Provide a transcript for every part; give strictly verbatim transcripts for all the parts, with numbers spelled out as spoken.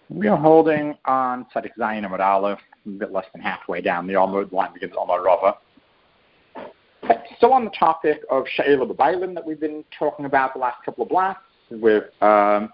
We are holding on Tzadik Zayin Amud Aleph, a bit less than halfway down. The Amud line begins Amud Rava. Still on the topic of She'ela B'Bailim that we've been talking about the last couple of blocks. With um,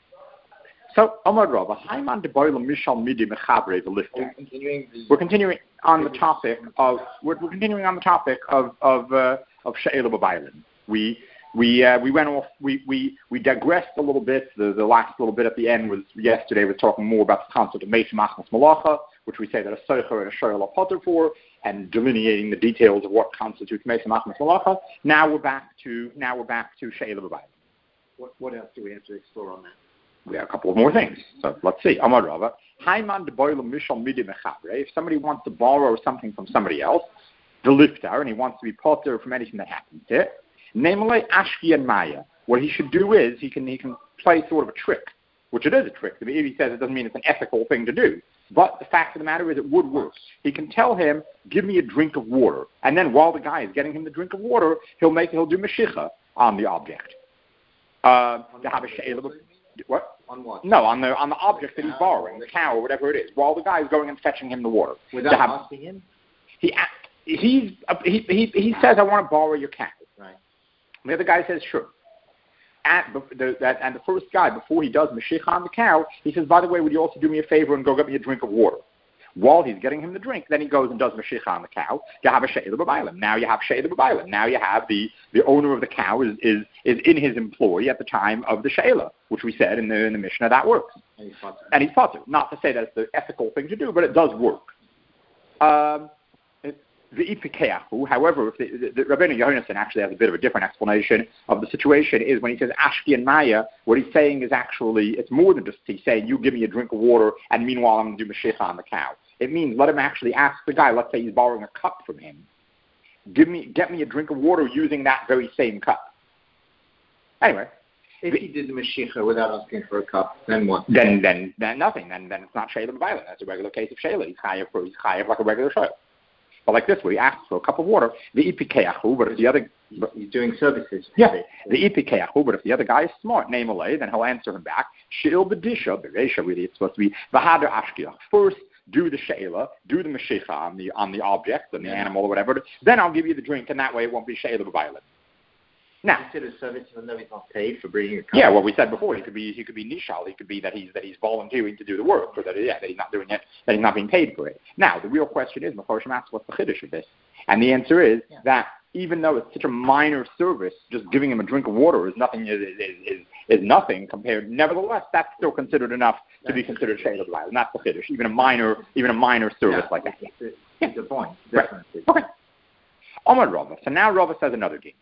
so Amud Rava, Haiman de Boilim Mishal Midi Mechabre the Lifter. We're continuing on the topic of we're, we're continuing on the topic of of uh, of She'ela B'Bailim. We We uh, we went off. We, we, we digressed a little bit. The, the last little bit at the end was yesterday was talking more about the concept of Meis Machmas Malacha, which we say that a Soicher and a Shoel are potter for, and delineating the details of what constitutes Meis Machmas Malacha. Now we're back to now we're back to She'ela B'Bailim. What what else do we have to explore on that? We have a couple of more things. So let's see. Amar Rava, Haiman de Boilim Mishal Midi Mechabre. If somebody wants to borrow something from somebody else, the liftar, and he wants to be potter from anything that happens to it. Namely, Ashki and Maya. What he should do is he can he can play sort of a trick, which it is a trick. If he says it doesn't mean it's an ethical thing to do. But the fact of the matter is it would work. He can tell him, give me a drink of water. And then while the guy is getting him the drink of water, he'll make he'll do Mashicha on the object. Uh, to have a she'ela. What? On what? No, on the on the object that he's borrowing, the cow or whatever it is, while the guy is going and fetching him the water. Without have, asking him? He, he's, uh, he, he, he says, I want to borrow your cow. Right. The other guy says, sure. At the, that, and the first guy, before he does Mashiach on the cow, he says, by the way, would you also do me a favor and go get me a drink of water? While he's getting him the drink, then he goes and does Mashiach on the cow. You have a She'ela B'Bailim. Now you have She'ela B'Bailim. Now you have the, the owner of the cow is, is, is in his employ at the time of the She'ela, which we said in the, in the Mishnah that works. And he's potter. And he's potter. Not to say that it's the ethical thing to do, but it does work. Um, The Ipikeahu, however, if the, the, the Rabbeinu Yonason actually has a bit of a different explanation of the situation. Is when he says Ashki and Maya, what he's saying is actually it's more than just he's saying you give me a drink of water and meanwhile I'm going to do Mashiach on the cow. It means let him actually ask the guy. Let's say he's borrowing a cup from him. Give me, get me a drink of water using that very same cup. Anyway, if the, he did the Mashiach without asking for a cup, then what? Then, then, then nothing. Then, then it's not She'ela B'Bailim. That's a regular case of She'ela. He's chayav for he's chayav like a regular She'ela. But like this, where he asks for a cup of water, the ipikeachu, but if the other... But he's doing services. Yeah, the ipikeachu, but if the other guy is smart, namely, then he'll answer him back, she'il b'disha, b'reisha, really, it's supposed to be, v'hader ashkiach. First, do the she'ela, do the mashicha on the, on the object, on the yeah. animal or whatever, then I'll give you the drink, and that way it won't be She'ela B'Bailim. Now, consider service even though he's not paid for bringing a cup. Yeah, what we said before, he could be he could be nishal, he could be that he's that he's volunteering to do the work, or that yeah, that he's not doing it, that he's not being paid for it. Now, the real question is, Mefarshim asks, what's the chiddush of this? And the answer is yeah. that even though it's such a minor service, just giving him a drink of water is nothing is is, is, is nothing compared. Nevertheless, that's still considered enough to be considered She'ela B'Bailim. That's the chiddush. Even a minor even a minor service yeah, like that. It's, it's, yeah. it's a point, definitely. Right. Okay. Omar Rava. So now Rava says another game.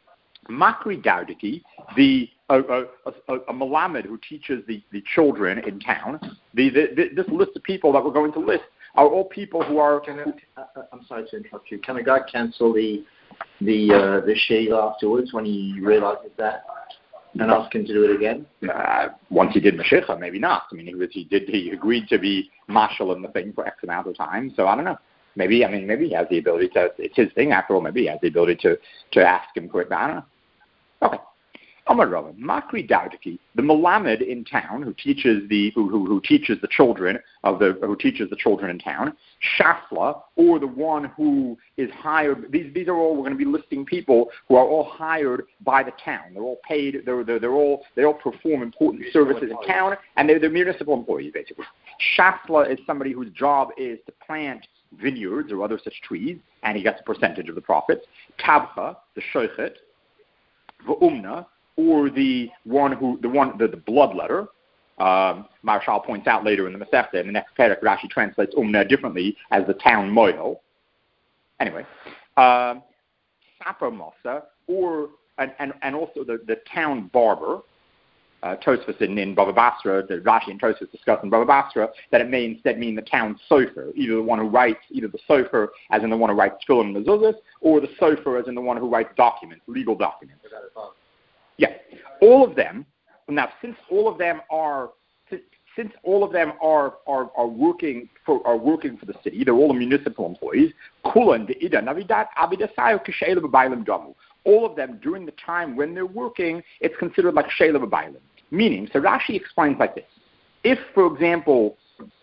Makri Dardiki, the a, a, a, a Malamed who teaches the, the children in town, the, the, the, this list of people that we're going to list are all people who are... Can I, uh, I'm sorry to interrupt you. Can a guy cancel the the uh, the She'ela afterwards when he realizes that and ask him to do it again? Uh, once he did Mashicha, maybe not. I mean, he, was, he did he agreed to be marshal in the thing for X amount of time, so I don't know. Maybe, I mean, maybe he has the ability to, it's his thing after all, maybe he has the ability to, to ask him for it, but I don't know. Okay. Amar Rava, Makri Daudiki, the Malamed in town who teaches the who, who who teaches the children of the who teaches the children in town, Shafla, or the one who is hired. These these are all we're going to be listing people who are all hired by the town. They're all paid. They're they're, they're all they all perform important services in town, and they're they're municipal employees basically. Shafla is somebody whose job is to plant vineyards or other such trees, and he gets a percentage of the profits. Tabcha, the shoichet. V'umna, or the one who, the one, the, the bloodletter. Um, Marshal points out later in the Masechta, in the next parak, Rashi translates umna differently as the town moil. Anyway, um, Sapo Mosa, or, and, and, and also the, the town barber. Uh, Tosfos in, in Baba Basra, the Rashi and Tosfos discuss in Baba Basra, that it may instead mean the town sofer, either the one who writes, either the sofer as in the one who writes tefillin and mezuzahs, or the sofer as in the one who writes documents, legal documents. Yeah, all of them. Now, since all of them are, since all of them are are, are working for are working for the city, they're all municipal employees. Kulan de ida navidat abidasayo k'she'ela b'bailim damu. All of them during the time when they're working, it's considered like She'ela B'Bailim. Meaning, so Rashi explains like this. if, for example,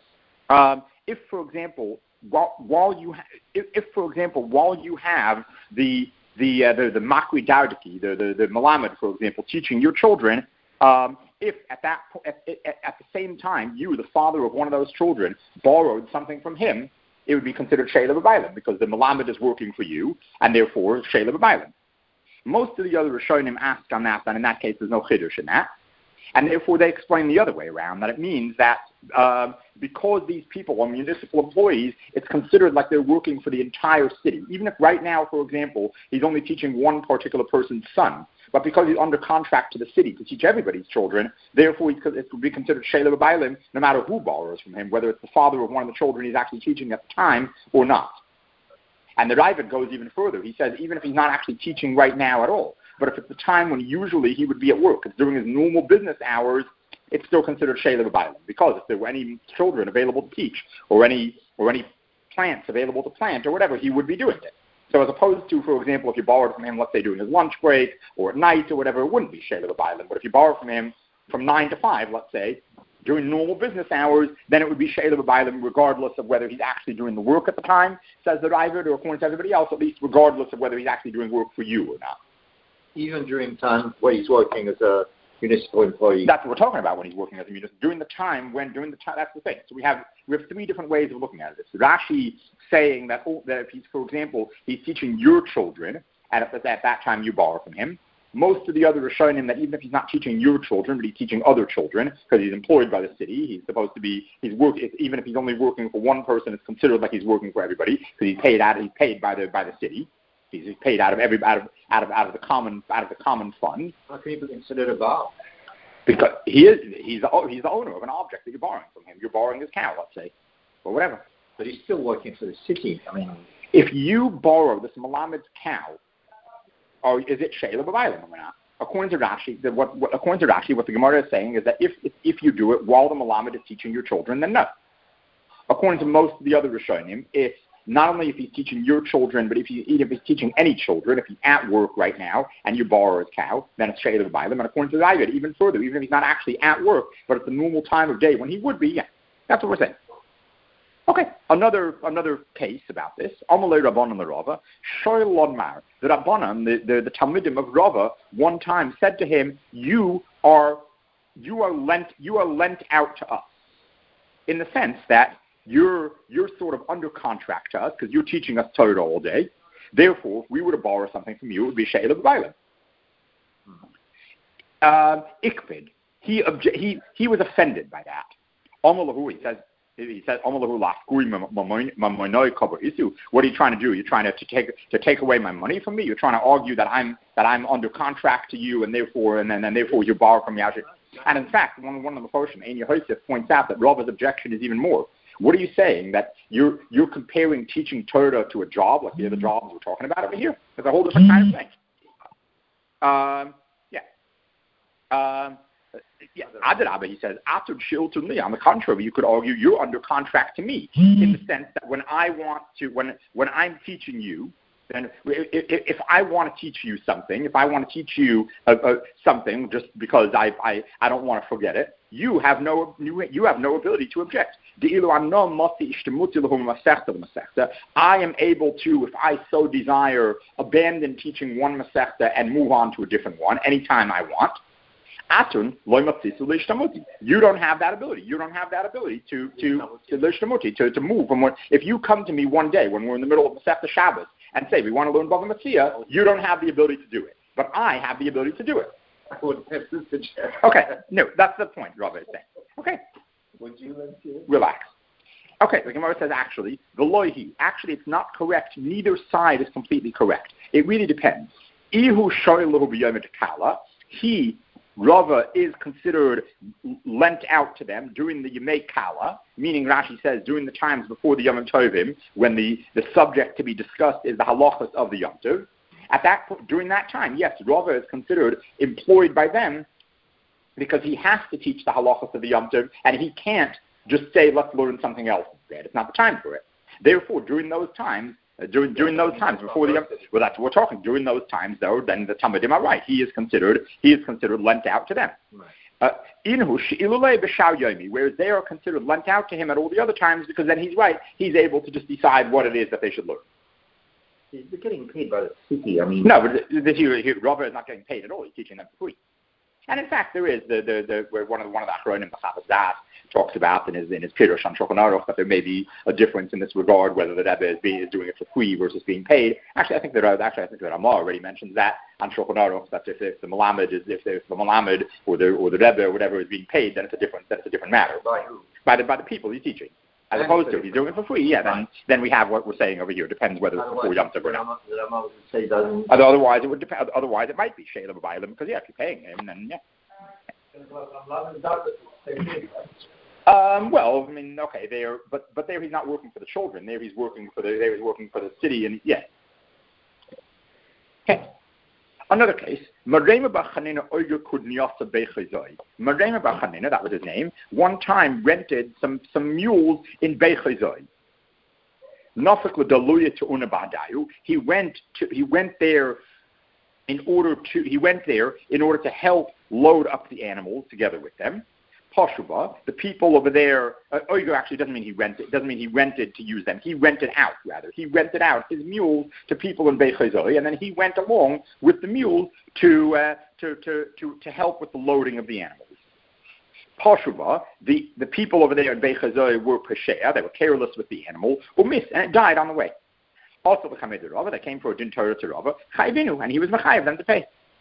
um, if, for example, while, while you, ha- if, if, for example, while you have the the uh, the, the Makri Dardaki, the, the the Malamed, for example, teaching your children, um, if at that po- at, at, at the same time you, the father of one of those children, borrowed something from him, it would be considered Sheila B'Bailim, because the Malamed is working for you, and therefore Sheila B'Bailim. Most of the other Rishonim ask on that, and in that case there's no Chiddush in that. And therefore they explain the other way around, that it means that uh, because these people are municipal employees, it's considered like they're working for the entire city. Even if right now, for example, he's only teaching one particular person's son, but because he's under contract to the city to teach everybody's children, therefore it would be considered Sheila B'Bailim no matter who borrows from him, whether it's the father of one of the children he's actually teaching at the time or not. And the Ravid goes even further. He says even if he's not actually teaching right now at all, but if it's the time when usually he would be at work, it's during his normal business hours, it's still considered Sheila B'Bailim, because if there were any children available to teach or any or any plants available to plant or whatever, he would be doing it. So as opposed to, for example, if you borrowed from him, let's say during his lunch break or at night or whatever, it wouldn't be Sheila B'Bailim. But if you borrow from him from nine to five, let's say, during normal business hours, then it would be Sheila B'Bailim regardless of whether he's actually doing the work at the time, says the Ravid, or according to everybody else, at least regardless of whether he's actually doing work for you or not. Even during time when he's working as a municipal employee. That's what we're talking about when he's working as a municipal. During the time when, during the time, that's the thing. So we have we have three different ways of looking at it. Rashi saying that, oh, that if he's, for example, he's teaching your children, and at, at that time you borrow from him. Most of the other Rishonim that even if he's not teaching your children, but he's teaching other children, because he's employed by the city, he's supposed to be, he's work, even if he's only working for one person, it's considered like he's working for everybody, because he's paid out, he's paid by the by the city. He's paid out of every out of out of out of the common out of the common fund. How can he be considered a bar? Because he is he's the, he's the owner of an object that you're borrowing from him. You're borrowing his cow, let's say, or whatever. But he's still working for the city. I mean, if you borrow this Malamed's cow, or is it Sheila B'Bailim or not? According to Rashi, the, what, what according to Rashi, what the Gemara is saying is that if if, if you do it while the Malamed is teaching your children, then no. According to most of the other Rishonim, if not only if he's teaching your children, but if, he, if he's teaching any children, if he's at work right now and you borrow his cow, then it's Sheila B'Bailim. And according to the Ravid, even further, even if he's not actually at work, but it's the normal time of day when he would be, yeah, that's what we're saying. Okay, another another case about this. Amalei Rabbanan l'Rava, Shoel Lodmar. The Rabbanan, the, the, the Talmudim of Rava, one time said to him, "You are you are lent you are lent out to us," in the sense that You're you're sort of under contract to us because you're teaching us Torah all day. Therefore, if we were to borrow something from you, it would be Sheila B'Bailim. Um, Ikvid, he obje- he he was offended by that. Amalahu, he says he says Amalahu lafkui mamonoi kabar isu. What are you trying to do? You're trying to, to take to take away my money from me. You're trying to argue that I'm that I'm under contract to you, and therefore and then and therefore you borrow from me. And in fact, one one of the Mephoshim, Ein Yehoshef, points out that Rava's objection is even more. What are you saying? That you're you're comparing teaching Torah to a job, like the other jobs we're talking about over here? It's a whole different kind of thing. Um, yeah. Um, yeah. Adarabah, he says, Atud shiltun li. On the contrary, you could argue you're under contract to me in the sense that when I want to, when when I'm teaching you, then if, if I want to teach you something, if I want to teach you uh, uh, something just because I, I I don't want to forget it, you have no you, you have no ability to object. I am able to, if I so desire, abandon teaching one Masechta and move on to a different one anytime I want. You don't have that ability. You don't have that ability to to to to, to move from one. If you come to me one day when we're in the middle of Masechta Shabbos and say we want to learn Bava Metzia, you don't have the ability to do it, but I have the ability to do it. Okay, no, that's the point Rabbi is saying. Okay, would you like to relax? Okay, the Gemara says actually the loihi. Actually, it's not correct. Neither side is completely correct. It really depends. Ihu shoyluhu b'yom kala. He Rava is considered lent out to them during the Yemei Kala, meaning Rashi says during the times before the Yom Tovim, when the, the subject to be discussed is the halachas of the Yom Tov. At that during that time, yes, Rava is considered employed by them because he has to teach the halachas of the Yom Tov, and he can't just say, let's learn something else instead. It's not the time for it. Therefore, during those times, Uh, during during those times before the well, that's what we're talking. During those times, though, then the Talmudim are right. He is considered he is considered lent out to them. Right. Uh, whereas they are considered lent out to him at all the other times, because then he's right. He's able to just decide what it is that they should learn. They're getting paid by the city. I mean, no, but this here, here Robert is not getting paid at all. He's teaching them for free. And in fact, there is the the, the where one of the, one of the Achronim, the Chavis Das, talks about in his in his Pirush on Shulchan Aruch that there may be a difference in this regard, whether the Rebbe is, being, is doing it for free versus being paid. Actually, I think that actually I think that Ramah already mentions that on Shulchan Aruch, that if, if the Malamed is if, if the Malamed or the or the Rebbe or whatever is being paid, then it's a different then it's a different matter. By who? By the by the people he's teaching. As opposed to if he's doing it for free, yeah, then then we have what we're saying over here. It depends whether it's before Yom Tov or not. Otherwise, it would depend. Otherwise, it might be Sheila B'Bailim, because yeah, if you're paying him, then yeah. Um, well, I mean, okay, there, but but there he's not working for the children. There he's working for the there he's working for the city, and yeah. Okay. Another case, Marema Bar Chanina Oiger Kudniasa Beichazoi. Marema Bar Chanina, that was his name, one time rented some, some mules in Beichazoi. Nafik L'Daluya to Unabadayu. He went to he went there in order to he went there in order to help load up the animals together with them. Poshuba, the people over there, uh, Oiger actually doesn't mean he rented, doesn't mean he rented to use them. He rented out, rather. He rented out his mules to people in Beichazoi, and then he went along with the mules to, uh, to, to, to, to help with the loading of the animals. Poshuba, the, the people over there in Beichazoi were Peshea, they were careless with the animal, umis, and it died on the way. Also the Chamed Rava, they came for a din Torah to Rava, Chayvinu, and he was Mechayev them to pay.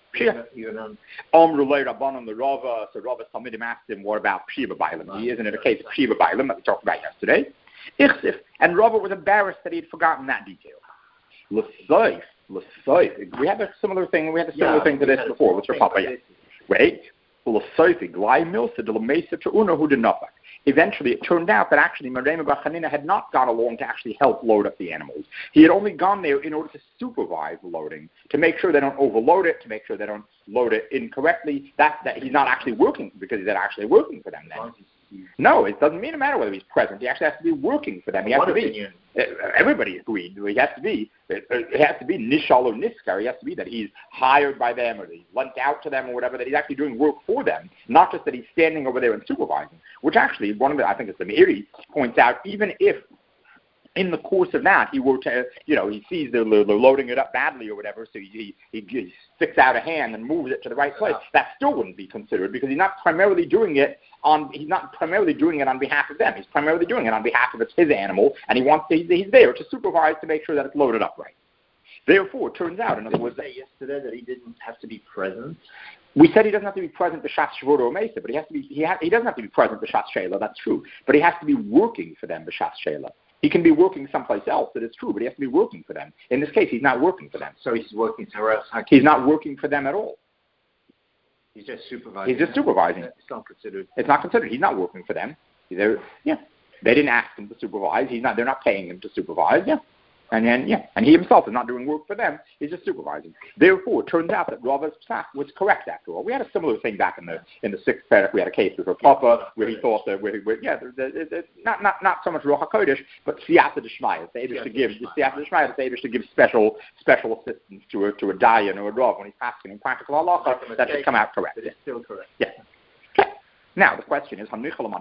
Omrulay Rabbanon the Rava, so Rava Talmidim asked him, what about Pshia B'Bailim? He isn't it a case of Pshia B'Bailim that we talked about yesterday? Ichsif, and Rava was embarrassed that he had forgotten that detail. L'soif, l'soif, we had a similar thing, we had a similar yeah, thing to this before, with your Papa. Wait, l'soif, glai milsa de l'meisa to una who did nothing. Eventually, it turned out that actually Marema Bar Chanina had not gone along to actually help load up the animals. He had only gone there in order to supervise the loading, to make sure they don't overload it, to make sure they don't load it incorrectly. That that he's not actually working, because he's not actually working for them then. No, it doesn't mean matter whether he's present. He actually has to be working for them. He has to be. Everybody agreed. He has to be. It has to be nishal or niskar. He has to be that he's hired by them, or that he's lent out to them, or whatever. That he's actually doing work for them, not just that he's standing over there and supervising. Which actually, one of the I think it's the Meiri points out, even if in the course of that, he were to, you know, he sees they're, they're loading it up badly or whatever, so he, he, he sticks out a hand and moves it to the right place. That still wouldn't be considered, because he's not primarily doing it on, he's not primarily doing it on behalf of them. He's primarily doing it on behalf of it's his animal, and he wants to, he's there to supervise to make sure that it's loaded up right. Therefore, it turns out, in other words, say yesterday that he didn't have to be present. We said he doesn't have to be present to B'Shatz Shavuot or Mesa, but he has to be. He, ha, he doesn't have to be present to B'Shatz Sheila. That's true, but he has to be working for them B'Shatz Sheila. He can be working someplace else, that is true, but he has to be working for them. In this case, he's not working for them. So he's working somewhere else. He's not working for them at all. He's just supervising. He's just supervising. It's not considered. It's not considered. He's not working for them. They're, yeah, they didn't ask him to supervise. He's not. They're not paying him to supervise. Yeah. And then, yeah, and he himself is not doing work for them. He's just supervising. Therefore, it turns out that Rava's psak was correct after all. We had a similar thing back in the in the sixth parak. We had a case with her papa where he thought that, where, where yeah, there, there, not not not so much Ruach HaKodesh, but siyata d'shmaya. The Eibush to give siyata d'shmaya. The Eibush to give special special assistance to a to a dayan or a rav when he's asking in practical halacha. That should come out correct. It's still correct. Yeah. Okay. Now the question is,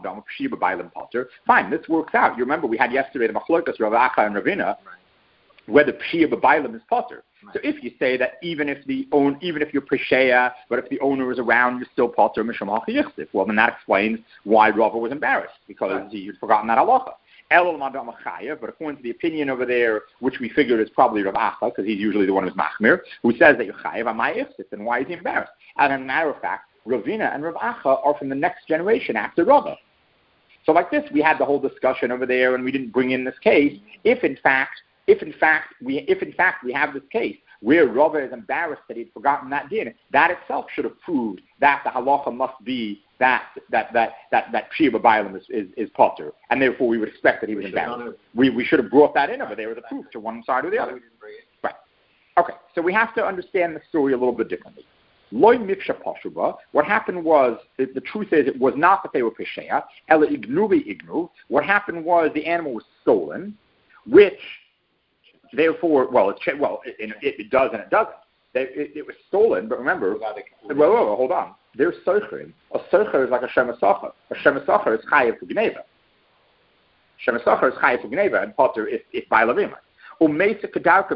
fine, this works out. You remember we had yesterday the machlokas Rav Acha and Ravina. Whether Pshia B'Bailim is potter. Right. So if you say that even if the own, even if you're Peshea, but if the owner is around, you're still potter Mishum HaChiyichsif. Well, then that explains why Rava was embarrassed, because right. he had forgotten that halacha. Elul Madam Chayev, but according to the opinion over there, which we figured is probably Rav Acha, because he's usually the one who's Machmir, who says that you're Chayev HaMayichsif, then why is he embarrassed? And as a matter of fact, Ravina and Rav Acha are from the next generation after Rava. So like this, we had the whole discussion over there, and we didn't bring in this case. If in fact If in fact we if in fact we have this case where Rava is embarrassed that he'd forgotten that din, that itself should have proved that the halacha must be that that that that that Pshia B'Bailim is, is is potter, and therefore we would expect that he was embarrassed. We we should have brought that in over there as a proof to one side or the other. Right. Okay. So we have to understand the story a little bit differently. Loy mifsha pashuba. What happened was, the, the truth is, it was not that they were peshea. Ela ignuvi ignu. What happened was the animal was stolen, which therefore, well, it, well, it, it, it does and it doesn't. It, it, it was stolen, but remember, whoa, whoa, whoa, hold on. they're soicherim. A soicher is like a shemasacher. A shemasacher is chayev for gneva. Shemasacher is chayev for gneva, and potter if if by lavima. Later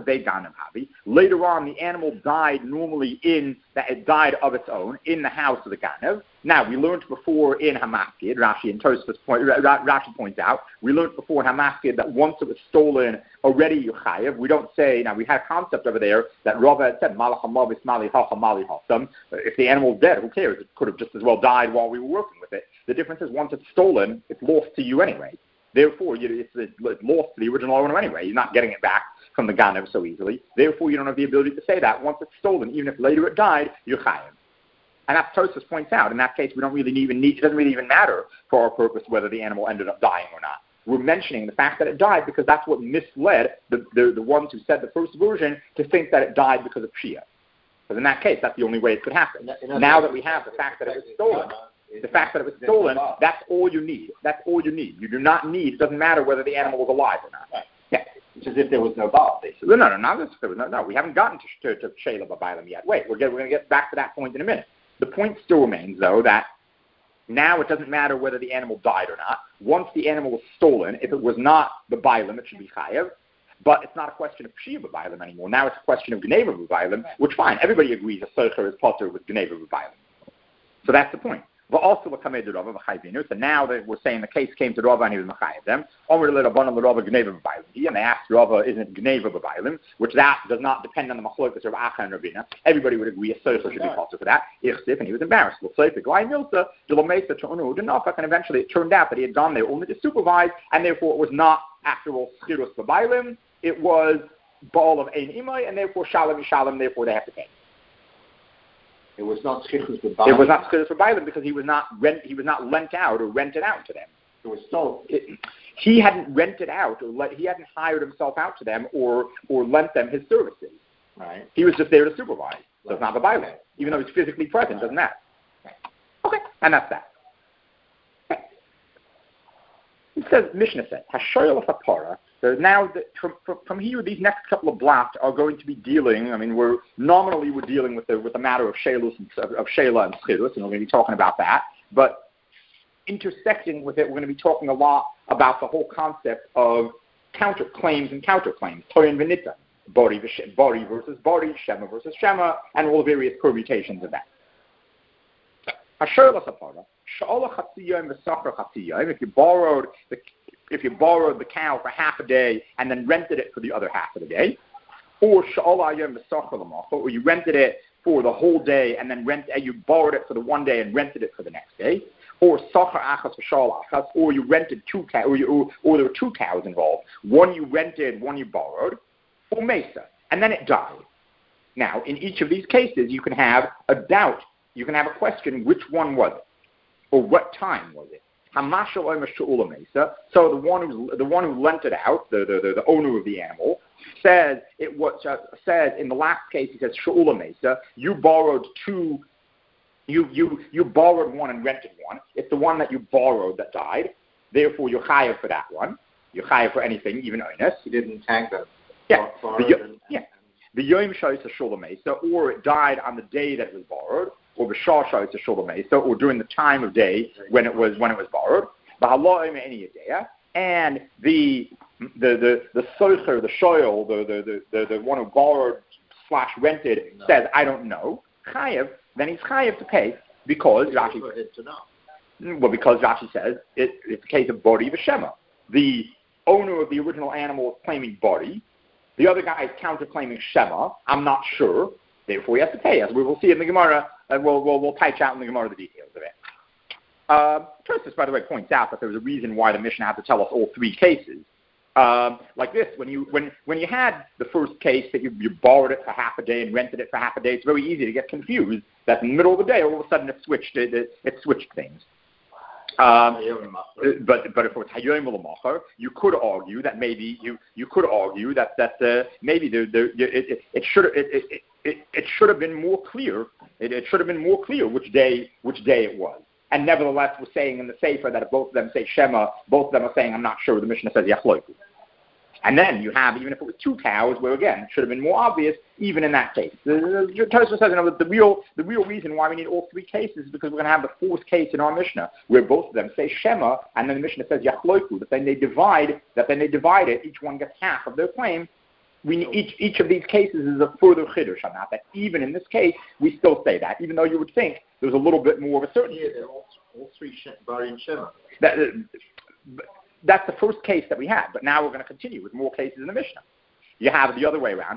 on, the animal died normally in that it died of its own in the house of the Ganev. Now we learned before in Hamaskid, Rashi and Tosfos point, Rashi points out, we learned before in Hamaskid that once it was stolen already Yuchayev. We don't say now we had a concept over there that Rava had said Malach Hamavis Mali Hacha Mali Hasam. If the animal's dead, who cares? It could have just as well died while we were working with it. The difference is once it's stolen, it's lost to you anyway. Therefore, it's, it's lost to the original owner anyway. You're not getting it back from the Ganev so easily. Therefore, you don't have the ability to say that. Once it's stolen, even if later it died, you're chayav. And as Tosfos points out, in that case, we don't really even need, it doesn't really even matter for our purpose whether the animal ended up dying or not. We're mentioning the fact that it died because that's what misled the, the, the ones who said the first version to think that it died because of Shia. Because in that case, that's the only way it could happen. Now that we have the fact that it was stolen, the fact that it was stolen, that's all you need. That's all you need. You do not need, it doesn't matter whether the animal was alive or not. Right. Yeah. It's as if there was no bar, basically. No, no, no, not as if there was no, no, we haven't gotten to, to, to Sheila B'Bailam yet. Wait, we're, get, we're going to get back to that point in a minute. The point still remains, though, that now it doesn't matter whether the animal died or not. Once the animal was stolen, if it was not the B'Bailam, it should be Chayev. But it's not a question of Pshia B'Bailam anymore. Now it's a question of Gneva B'Bailam, which fine, everybody agrees a Socher is potter with Gneva B'Bailam. So that's the point. But also, so now that we're saying the case came to Rava and he was mechayev them. And they asked Rava, isn't it gneva b'bailim? Which that does not depend on the machlokas of Acha and Ravina. Everybody would agree a sofer should be potter for that. And he was embarrassed. And eventually it turned out that he had gone there only to supervise, and therefore it was not after all schirus b'bailim. It was ball of ein imay, and therefore shalom shalom. Therefore they have to pay. It was not schirus b'bailim. It was not schirus b'bailim because he was not rent. He was not lent out or rented out to them. It was sold. It, he hadn't rented out or let, he hadn't hired himself out to them or or lent them his services. Right. He was just there to supervise. So right. it's not b'bailim, okay. Even though he's physically present. Right. Doesn't matter. Okay. Okay, and that's that. Okay. It says Mishnah said Hashoyel Hapara. So now, the, from, from here, these next couple of blocks are going to be dealing. I mean, we're nominally we're dealing with the with the matter of Shelus and of, of Shela and Schirus, and we're going to be talking about that. But intersecting with it, we're going to be talking a lot about the whole concept of counterclaims and counterclaims. Toyin v'nita, Bori Bori versus Bori, Shema versus Shema, and all the various permutations of that. Hashoyel Sapara, Sha'ala Chatziyah and V'Sachar Chatziyah. If you borrowed the If you borrowed the cow for half a day and then rented it for the other half of the day, or or you rented it for the whole day and then rent, you borrowed it for the one day and rented it for the next day, or or you rented two cows, or, or, or there were two cows involved. One you rented, one you borrowed, or mesa, and then it died. Now, in each of these cases, you can have a doubt. You can have a question: which one was it, or what time was it? So the one who the one who lent it out, the the, the owner of the animal, says it was uh, says in the last case he says she'ula mesa. You borrowed two. You you you borrowed one and rented one. It's the one that you borrowed that died. Therefore, you're chayav for that one. You're chayav for anything, even oinus. You didn't tag them. Yeah. The, and, yeah. The yom shows a she'ula mesa, or it died on the day that it was borrowed. Or b'shah shayis she'ula mesa, or during the time of day when it was when it was borrowed. And the the the the soicher, the shoyel, the the, the the one who borrowed slash rented no. says, I don't know. Chayev, then he's chayev to pay because Rashi. To know. Well, because Rashi says it, it's a case of bori v'shema. The owner of the original animal is claiming bori. The other guy is counterclaiming shema. I'm not sure. Therefore, he has to pay, as we will see in the Gemara, and we'll, we'll, we'll patch out in the Gemara the details of it. Uh, Tosfos, by the way, points out that there was a reason why the Mishnah had to tell us all three cases. Um, like this, when you when when you had the first case that you, you borrowed it for half a day and rented it for half a day, it's very easy to get confused that in the middle of the day, all of a sudden it switched it, it, it switched things. Um, but but if it was Hayom L'Macher, you could argue that maybe you, you could argue that that uh, maybe the, the, it, it, it should it, it, it, it should have been more clear. It, it should have been more clear which day which day it was. And nevertheless, we're saying in the Sefer that if both of them say Shema, both of them are saying I'm not sure. The Mishnah says Yachloiku. And then you have, even if it was two cows, where again, it should have been more obvious, even in that case. The, the, Tosfos says, you know, the real, the real reason why we need all three cases is because we're going to have the fourth case in our Mishnah, where both of them say Shema, and then the Mishnah says Yachloiku, that then they divide, that then they divide it, each one gets half of their claim. We, each, each of these cases is a further chiddush on that, that even in this case, we still say that, even though you would think there's a little bit more of a certainty. Yeah, they're all, all three Bari and Shema. That, uh, That's the first case that we had, but now we're going to continue with more cases in the Mishnah. You have the other way around.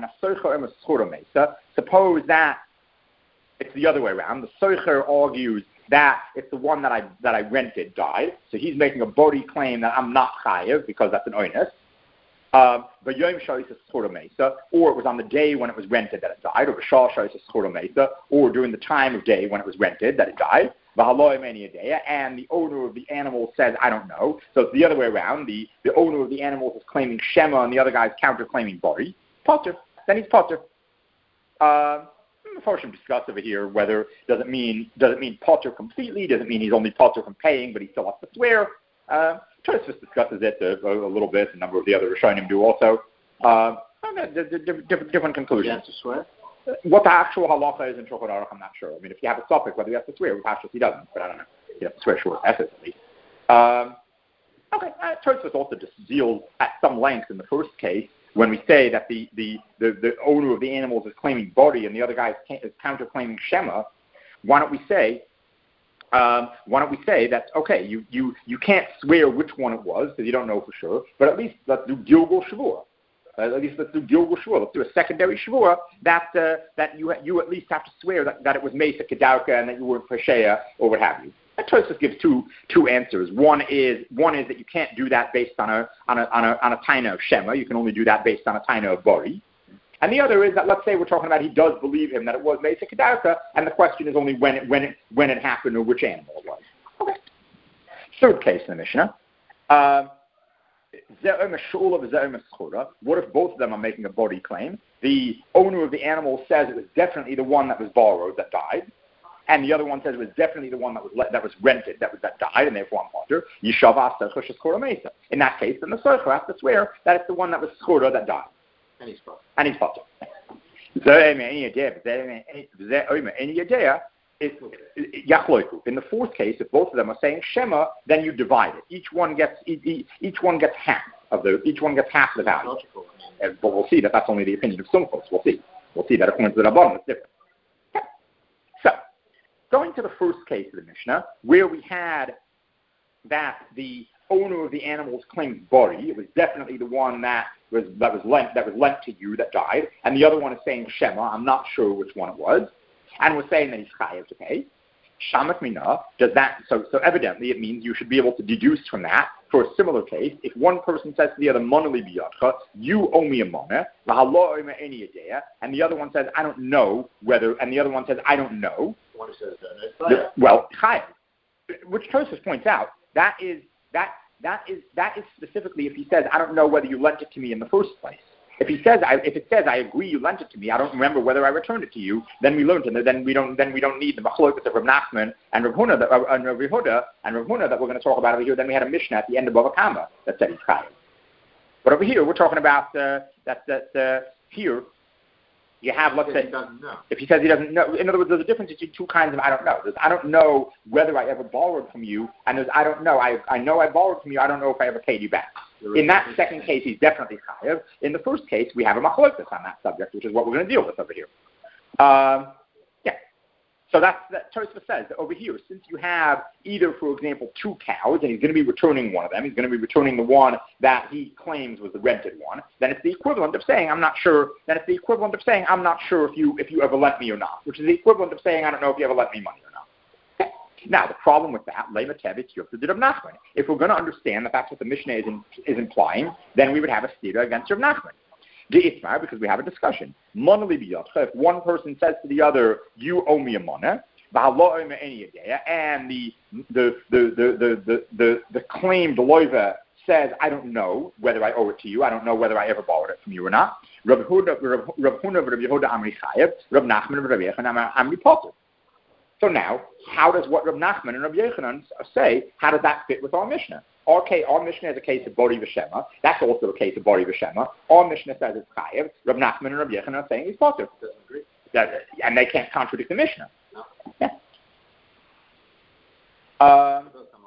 Suppose that it's the other way around. The Soicher argues that it's the one that I that I rented died, so he's making a body claim that I'm not chayev because that's an oinus. Um, but Yom Shoyis is Schura Mesa, or it was on the day when it was rented that it died, or B'Shal Shoyis is Schura Mesa, or during the time of day when it was rented that it died. And the owner of the animal says, I don't know. So it's the other way around. The, the owner of the animal is claiming Shema, and the other guy's counter-claiming Bari. Potter. Then he's Potter. Uh, before we discuss over here whether does it mean does it mean Potter completely? Does it mean he's only Potter from paying, but he still has to swear? Uh, Tosfos discusses it a, a, a little bit. A number of the other Rishonim do also. Uh, different, different conclusions. You have to swear? What the actual halacha is in Shulchan Aruch, I'm not sure. I mean, if you have a suffix, whether you have to swear, with Pashtus he doesn't, but I don't know. You have to swear short S's at least. Um, okay, uh, Tosfos also just deals at some length in the first case when we say that the, the, the, the owner of the animals is claiming body and the other guy is, is counter-claiming Shema. Why don't we say, um, why don't we say that, okay, you, you, you can't swear which one it was because you don't know for sure, but at least let's do Gilgal Shavua. Uh, at least let's do Gilgal Shavua. Let's do a secondary Shavua that uh, that you you at least have to swear that, that it was Mesa Kedauka and that you weren't Pesheya or what have you. And Tosfos gives two two answers. One is one is that you can't do that based on a on a on a on a taina of Shema. You can only do that based on a taina of Bari. And the other is that let's say we're talking about he does believe him that it was Mesa Kedauka, and the question is only when it when it when it happened or which animal it was. Okay. Third case in the Mishnah. Uh, What if both of them are making a body claim? The owner of the animal says it was definitely the one that was borrowed that died, and the other one says it was definitely the one that was le- that was rented that was that died, and therefore I'm potter. In that case, then the soicher has to swear that it's the one that was schura that died, and he's potter. And he's potter. In the fourth case, if both of them are saying Shema, then you divide it. Each one gets each, each one gets half of the each one gets half the value. Logical. And, but we'll see that that's only the opinion of some folks. We'll see. We'll see that according to the Rabbanan, it's different. Okay. So, going to the first case of the Mishnah, where we had that the owner of the animals claims bari, it was definitely the one that was that was lent that was lent to you that died, and the other one is saying Shema. I'm not sure which one it was. And we're saying that he's chayav to pay. Shamak mina, does that, so, so evidently it means you should be able to deduce from that, for a similar case, if one person says to the other, monali biyadcha, you owe me a monah, and the other one says, I don't know whether, and the other one says, I don't know. One who says that, no, well, chayav, which Tosfos points out, that is, that, that is, that is specifically if he says, I don't know whether you lent it to me in the first place. If he says, I, if it says, I agree, you lent it to me, I don't remember whether I returned it to you, then we learned it. Then we don't, then we don't need the machlokas of Rav Nachman and Rav Huna, that, uh, and Rav Yehuda and Rav Huna that we're going to talk about over here. Then we had a Mishnah at the end of Bava Kama that said he's chayav. But over here, we're talking about uh, that. That uh, here, you have, let's say, he doesn't know. If he says he doesn't know, in other words, there's a difference between two kinds of I don't know. There's I don't know whether I ever borrowed from you, and there's I don't know. I I know I borrowed from you. I don't know if I ever paid you back. In that second case, he's definitely chayav. In the first case, we have a machlokas on that subject, which is what we're going to deal with over here. Um, yeah. So that's that. Tosfos says that over here, since you have either, for example, two cows, and he's going to be returning one of them, he's going to be returning the one that he claims was the rented one. Then it's the equivalent of saying I'm not sure. Then it's the equivalent of saying I'm not sure if you if you ever lent me or not, which is the equivalent of saying I don't know if you ever lent me money or not. Okay. Now the problem with that, Lema Tevit Yufta did Rav Nachman. If we're going to understand that that's what the Mishnah is, in, is implying, then we would have a stira against Rav Nachman. De'itmar, because we have a discussion. Monali biyotcha, if one person says to the other, you owe me a monah, and the the the the the the, the claimed loiva says, I don't know whether I owe it to you, I don't know whether I ever borrowed it from you or not. Rav Huna, Rav Huna, Rav Yehuda Amri Chayev, Rav Nachman, Rav Yechon Amri Potter. So now, how does what Reb Nachman and Reb Yochanan say, how does that fit with our Mishnah? Our, case, our Mishnah is a case of Bori V'Shema. That's also a case of Bori V'Shema. Our Mishnah says it's Chayev. Reb Nachman and Reb Yochanan are saying he's Potter. And they can't contradict the Mishnah. No. Yeah. Um,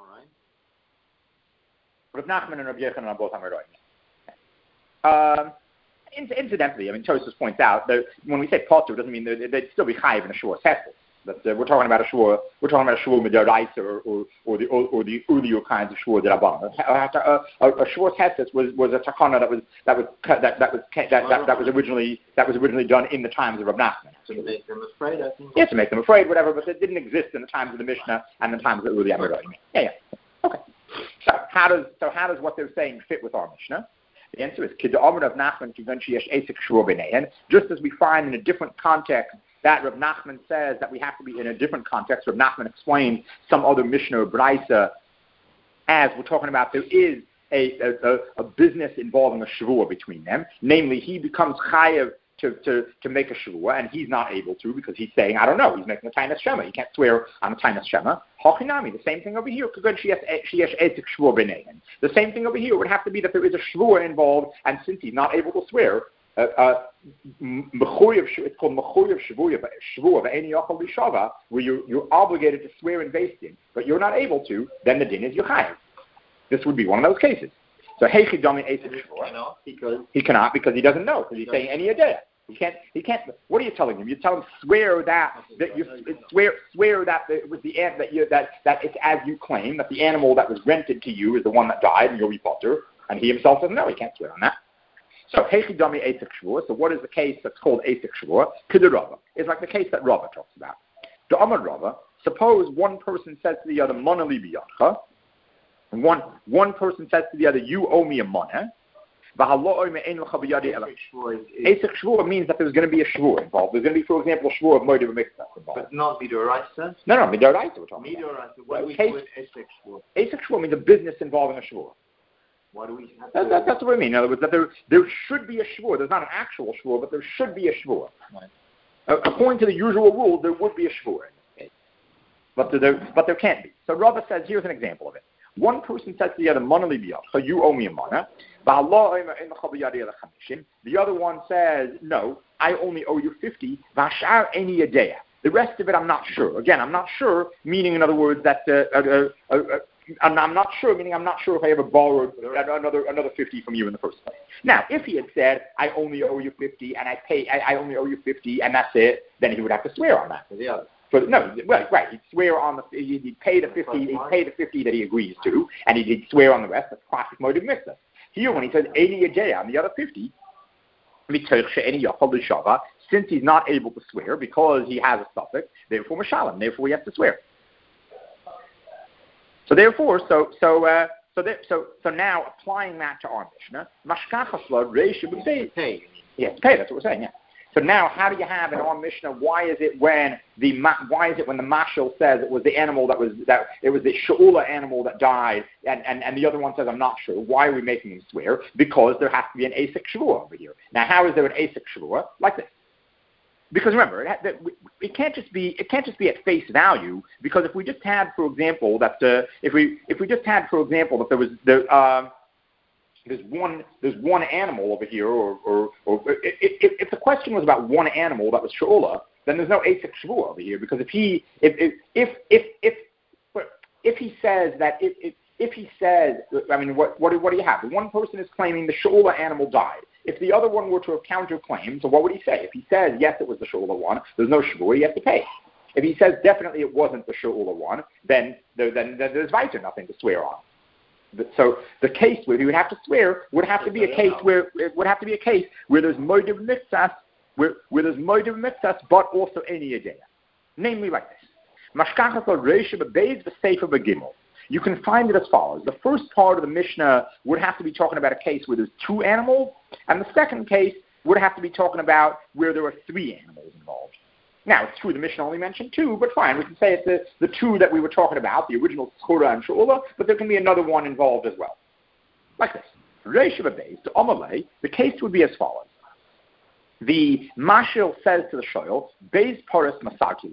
Reb Nachman and Reb Yochanan are both Amoraim. Um, incidentally, I mean, Tosfos points out that when we say Potter, it doesn't mean that they'd still be Chayev in a Shua Tesla. But uh, we're talking about a shvur. We're talking about a shvur midaraisa or, or or the or, or the earlier kinds of shvur derabbanan. A, a, a shvur testis was, was a takana that was that was that that was that, that, that was originally that was originally done in the times of Reb Nachman. To make them afraid, I think. Yeah, to make them afraid, whatever. But it didn't exist in the times of the Mishnah and the times of the early Amoraim. Yeah, yeah. Okay. So how does so how does what they're saying fit with our Mishnah? The answer is Kid Amr of Nachman Kivan Sheyesh Esek Shvur B'neihen. Just as we find in a different context that Reb Nachman says that we have to be in a different context. Reb Nachman explains some other Mishnah or Braisa as we're talking about there is a, a, a business involving a Shavua between them. Namely, he becomes Chayev to, to, to make a Shavua, and he's not able to because he's saying, I don't know, he's making a Tainus Shema. He can't swear on a Tainus Shema. Hochinami, the same thing over here. The same thing over here would have to be that there is a Shavua involved, and since he's not able to swear, Uh, uh, it's called Mechoyev Shavuya, Shavua, Ve'eni Yochel B'Shava, where you're, you're obligated to swear in Beis Din, but you're not able to, then the din is Yochayev. This would be one of those cases. So Heichi Dami Esav Shavua, because he cannot because he doesn't know, because he's saying any idea. He can't. He can't. What are you telling him? You tell him swear that that you swear swear that it was the that you that that it's as you claim that the animal that was rented to you is the one that died, and you'll be potter, and he himself doesn't know. He can't swear on that. So, Heichi Dami Esek Shvur. So, what is the case that's called Esek Shvur? K'der Rava. It's like the case that Rava talks about. The Amar Rava. Suppose one person says to the other, "Monali biyadcha," and one one person says to the other, "You owe me a money." Esek Shvur means that there's going to be a Shvur involved. There's going to be, for example, a Shvur of Moed B'Mikdash involved. But not Midoraisa? No, no, Midoraisa we're talking Midoraisa. about. What do we call it Esek Shvur? Esek Shvur means a business involving a Shvur. Why do we have that, that, that's what I mean. In other words, that there, there should be a Shvur. There's not an actual Shvur, but there should be a Shvur. Right. Uh, according to the usual rule, there would be a Shvur in this case. But there, but there can't be. So Rava says, here's an example of it. One person says to the other, Monali biyad, so you owe me a money. The other one says, no, I only owe you fifty. The rest of it, I'm not sure. Again, I'm not sure, meaning, in other words, that uh, uh, uh, uh, I'm, I'm not sure, meaning I'm not sure if I ever borrowed another another fifty from you in the first place. Now, if he had said, I only owe you fifty, and I pay, I, I only owe you fifty, and that's it, then he would have to swear on that. Yeah. But no, right, right. He'd swear on the, he'd pay the fifty, he'd pay the fifty that he agrees to, and he'd, he'd swear on the rest. That's classic motive mitzvah. Here, when he says Eini Yadea on the other fifty, since he's not able to swear because he has a suffix, therefore Mashalim, therefore he has to swear. So therefore, so so uh, so there, so so now applying that to our Mishnah, Mashkachasla Reisha B'Pei. Pay. Yeah, pay. That's what we're saying. Yeah. So now, how do you have in our Mishnah? Why is it when the why is it when the Mashal says it was the animal that was that it was the She'ula animal that died, and, and, and the other one says I'm not sure. Why are we making him swear? Because there has to be an Asik Shavua over here. Now, how is there an Asik Shavua like this? Because remember, it, it, it can't just be it can't just be at face value. Because if we just had, for example, that uh, if we if we just had, for example, that there was the um, There's one. There's one animal over here, or, or, or if, if, if the question was about one animal that was She'ula, then there's no Asik Shavua over here. Because if he, if if if if if, if he says that, if, if if he says, I mean, what what what do you have? The one person is claiming the She'ula animal died. If the other one were to have counterclaimed, so what would he say? If he says yes, it was the She'ula one, there's no Shavua, he has to pay. If he says definitely it wasn't the She'ula one, then there, then, then there's weiter nothing to swear on. So the case where he would have to swear would have to be a case where it would have to be a case where there's moidiv mitzvahs, where where there's moidiv mitzvahs, but also any idea. Namely, like this: Mashkachas reisha bebeis v'seifa begimel. You can find it as follows: the first part of the Mishnah would have to be talking about a case where there's two animals, and the second case would have to be talking about where there are three animals involved. Now, it's true the Mishnah only mentioned two, but fine, we can say it's the, the two that we were talking about, the original Tzchura and She'ula, but there can be another one involved as well. Like this. Reish Beis, to Amalei, the case would be as follows. The Mashil says to the Shoyl, Beis Paris Masarkilach,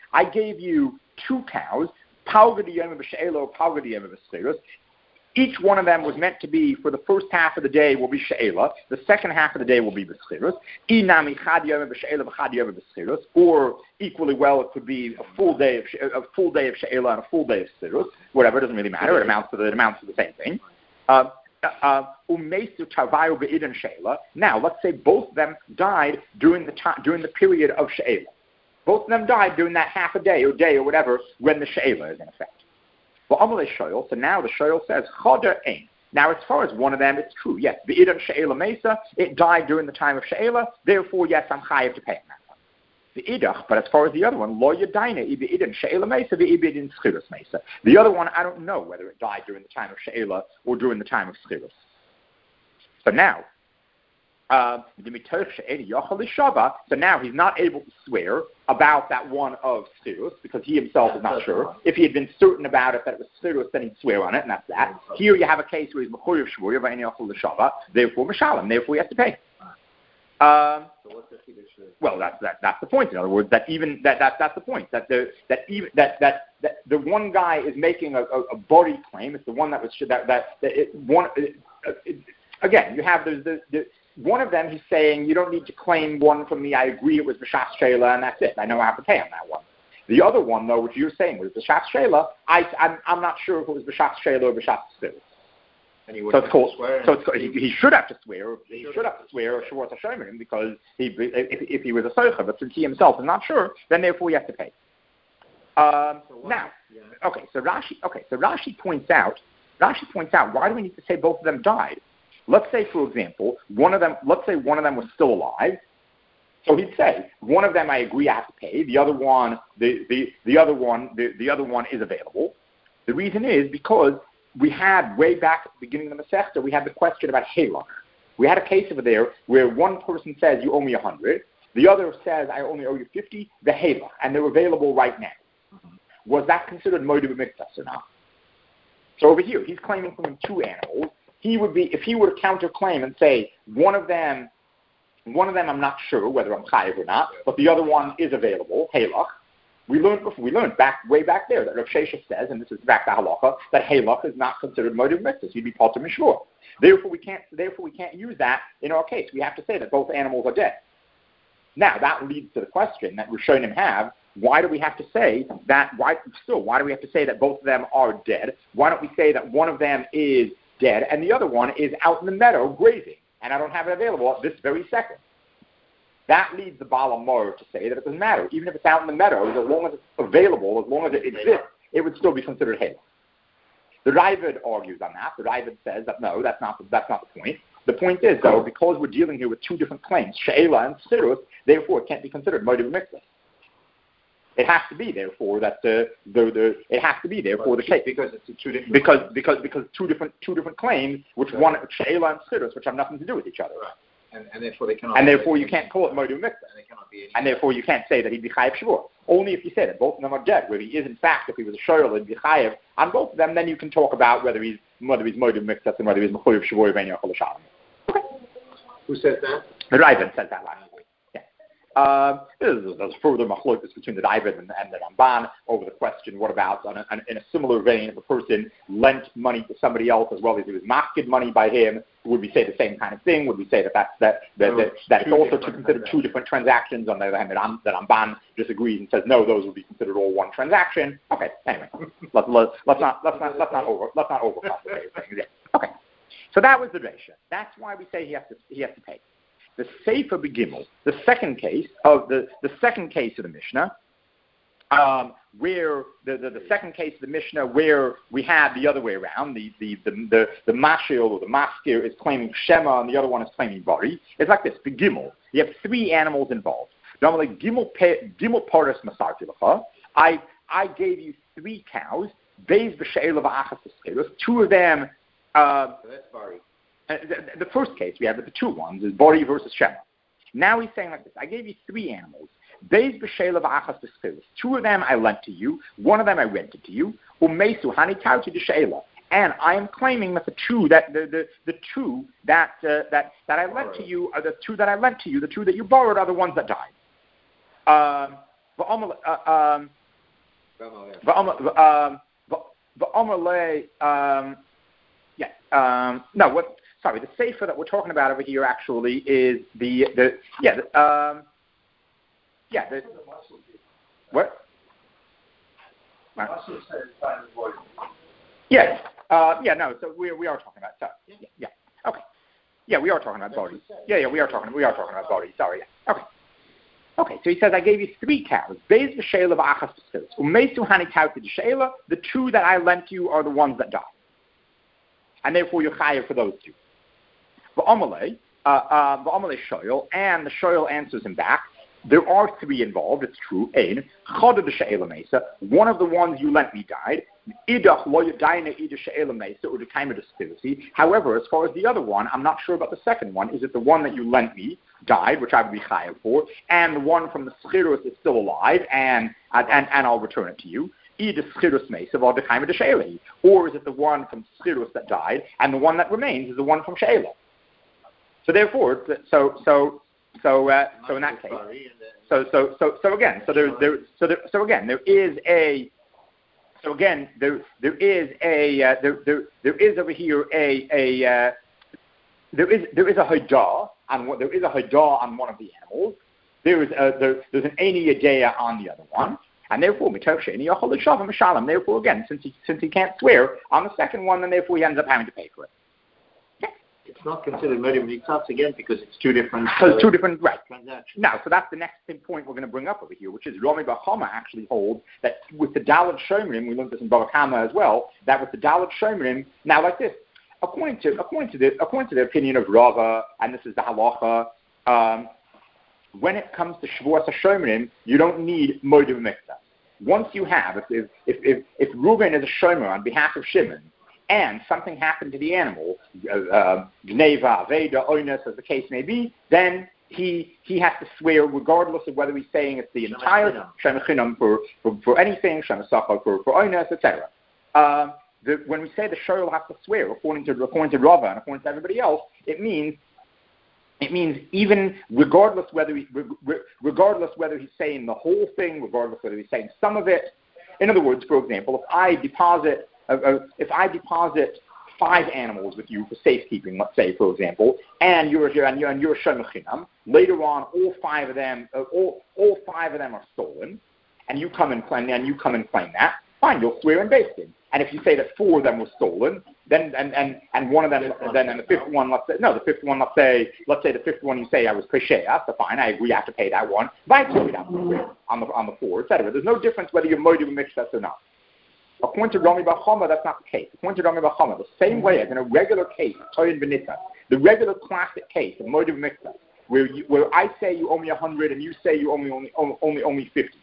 I gave you two cows, Palgadiyam b'she'ela, Palgadiyam b'schiros. Each one of them was meant to be, for the first half of the day will be she'ela, the second half of the day will be b'schiros. Inami chadiyam b'she'ela v'chadiyam b'schiros, or equally well, it could be a full day of a full day of she'ela and a full day of schiros. Whatever, it doesn't really matter. It amounts to the it amounts to the same thing. Uh, uh, now, let's say both of them died during the time during the period of she'ela. Both of them died during that half a day or day or whatever when the she'ela is in effect. Well, Amalei Shoyl, so now the Shoyl says, Choder Ein. Now, as far as one of them, it's true, yes, the Idan She'ela Mesa, it died during the time of She'ela, therefore, yes, I'm chayav to pay him that one. The Idach, but as far as the other one, Lo Yadaina, Ibi Idan She'ela Mesa, the Ibi Idan Schiros Mesa. The other one, I don't know whether it died during the time of She'ela or during the time of Schiros. So now, Uh, so now he's not able to swear about that one of Sirus because he himself is not sure. If he had been certain about it that it was Sirus, then he'd swear on it, and that's that. Here you have a case where he's Mechoyev Shvuya, therefore Mishalim, therefore he has to pay. Um, well, that's that, that's the point. In other words, that even that, that that's the point. That the that even that that, that the one guy is making a, a, a body claim. It's the one that was that that, that it, one. It, it, again, you have the the. the One of them, he's saying, you don't need to claim one from me. I agree it was B'Shas Sheila, and that's it. I know I have to pay on that one. The other one, though, which you're saying was B'Shas Sheila, I, I'm, I'm not sure if it was B'Shas Sheila or B'Shas Stilus. So it's called, so it's called, he, he should have to swear, he should have to swear or Shavuot HaShemerim because he, if, if he was a Soicha, but since he himself is not sure, then therefore he has to pay. Um, so now, yeah. okay, so Rashi, okay, so Rashi points out, Rashi points out, why do we need to say both of them died? Let's say, for example, one of them. Let's say one of them was still alive. So he'd say, one of them I agree I have to pay. The other one, the the, the other one, the, the other one is available. The reason is because we had way back at the beginning of the Masechta, we had the question about halach. We had a case over there where one person says you owe me a hundred, the other says I only owe you fifty. The halach, and they're available right now. Mm-hmm. Was that considered moed b'miktas or not? So over here, he's claiming from him two animals. He would be, if he were to counterclaim and say, one of them, one of them I'm not sure whether I'm chayiv or not, but the other one is available, halach. We learned before, we learned back, way back there that Rav Shesha says, and this is back to halacha, that halach is not considered moed b'miktas. He'd be potter mishvur. Therefore we can't, therefore we can't use that in our case. We have to say that both animals are dead. Now that leads to the question that Rishonim have, why do we have to say that, why, still, why do we have to say that both of them are dead? Why don't we say that one of them is dead, and the other one is out in the meadow grazing, and I don't have it available at this very second? That leads the Baal HaMor to say that it doesn't matter. Even if it's out in the meadow, as long as it's available, as long as it exists, it would still be considered halach. The Raavad argues on that. The Raavad says that no, that's not, that's not the point. The point is, though, because we're dealing here with two different claims, she'ela and sirus, therefore it can't be considered moed b'miktas. It has to be, therefore, that the the, the it has to be, therefore, the case because it's two different because claims. because because two different two different claims, which right. one she'ela and sirus, which have nothing to do with each other, right. and, and therefore they cannot. And therefore you can't call it moed b'miktas. And they cannot be. And therefore you can't say that he'd be chayiv shvur. Only if you say that both of them are dead. Where he is, in fact, if he was a shoyl, he'd be chayiv on both of them. Then you can talk about whether he's whether he's moed b'miktas and whether he's mechuyev shvur v'ein yachol l'shalom. Okay. Who said that? The Raavad said that last week. Uh, there's, there's further machlokes between the Raavad and, and the Ramban over the question, what about, on a, on, in a similar vein, if a person lent money to somebody else as well as he was mafkid money by him, would we say the same kind of thing? Would we say that that's, that, that, that, that it's also to consider two different transactions? On the other hand, that Ram, the Ramban disagrees and says, no, those would be considered all one transaction. Okay, anyway, let's, let's, let's not, let's not, let's not over, let's not overcomplicate things. Yeah. Okay, so that was the Reisha. That's why we say he has to, he has to pay. The Sefer Begimel, the second case of the, the second case of the Mishnah, um, where the, the, the second case of the Mishnah where we had the other way around, the the the the, the Mashil or the Maskir is claiming Shema and the other one is claiming Bari. It's like this: Begimel, you have three animals involved. Normally, Gimel Gimel Paras Masarti Lacha. I I gave you three cows. Beis b'she'ela v'achas b'schiros. Two of them. Uh, so that's Bari. Uh, the, the first case we have, the two ones, is Bori versus Shema. Now he's saying like this: I gave you three animals. Beis b'she'ela v'achas b'schiros. Two of them I lent to you. One of them I rented to you. Umesu hani tauti d'she'ela. And I am claiming that the two that the the, the two that uh, that that I lent to you are the two that I lent to you. The two that you borrowed are the ones that died. Um, um, um, um, yeah, um, no, what, sorry, the sefer that we're talking about over here actually is the, the yeah, the, um, yeah, the, what? Yes, uh, yeah, no, so we, we are talking about, so, yeah, yeah, okay. Yeah, we are talking about bodies. Yeah, yeah, we are talking, we are talking about bodies, sorry, yeah, okay. Okay, so he says, I gave you three cows. Bez v'shela v'achas v'schilas. Umesu hani tauti d'shela. The two that I lent you are the ones that died. And therefore you're chayav for those two. V'amalei, uh, uh, v'amalei shoyel, and the shoyel answers him back. There are three involved, it's true. Ein, chada d'she'ela mesa. One of the ones you lent me died. Idach lo yadayna ida she'ela mesa, or the time of the However, as far as the other one, I'm not sure about the second one. Is it the one that you lent me died, which I would be chayav for, and the one from the schirus is still alive, and and, and I'll return it to you? Ida schirus mesa, or the time of the Or is it the one from schirus that died, and the one that remains is the one from she'ela? So therefore, so so. So, uh, so in that case, so so so so again, so there there so there so again there is a so again there there is a uh, there there there is over here a a uh, there is there is a hadah on what there is a hadah on one of the animals. There is a, there, there's an Eini Yedea on the other one, and therefore Therefore, again, since he since he can't swear on the second one, then therefore he ends up having to pay for it. It's not considered motive mitzvahs again because it's two different uh, it's two different right. transactions. Now, so that's the next point we're going to bring up over here, which is Rami Bar Chama actually holds that with the Dalet Shomrim, we learned this in Bava Kama as well, that with the Dalet Shomrim, now like this, according to according to the according to the opinion of Rava, and this is the halacha, um, when it comes to Shavuos HaShomrim, you don't need motive mitzvah. Once you have, if if if if, if Reuben is a shomer on behalf of Shimon, and something happened to the animal, gneva, veda, oinus, as the case may be, then he he has to swear regardless of whether he's saying it's the entire shemachinam for, for for anything, shemasacha for for oinus, et cetera. Um, the, when we say the shoyl has to swear, according to according to Rava and according to everybody else, it means it means even regardless whether he, regardless whether he's saying the whole thing, regardless whether he's saying some of it. In other words, for example, if I deposit Uh, uh, if I deposit five animals with you for safekeeping, let's say, for example, and you're here and you're and you're shemachinam, later on, all five of them, uh, all all five of them are stolen, and you come and claim and you come and claim that, fine, you'll swear in Beis. And if you say that four of them were stolen, then and, and, and one of them, then and the fifth one, let's say, no, the fifth one, let's say, let's say the fifth one you say I was pesheya, that's fine, I agree, I have to pay that one, but I took it out on the on the four, et cetera. There's no difference whether you're motive mitzvah or not. According to Rami Bar Chama, that's not the case. According to Rami Bar Chama, the same way as in a regular case, Toyin Benita, the regular classic case of motive mitzvah, where you, where I say you owe me a hundred and you say you owe me only only only fifty.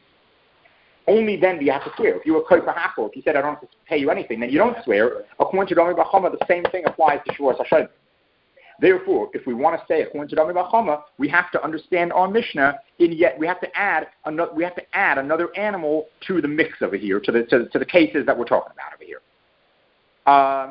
Only then do you have to swear. If you were koy for hassle, if you said I don't have to pay you anything, then you don't swear. According to Rami Bar Chama, the same thing applies to Shavuos HaShomrim. Therefore, if we want to say according to Rami Bar Chama, we have to understand our Mishnah. In yet we have to add another. We have to add another animal to the mix over here, to the to, to the cases that we're talking about over here. Um,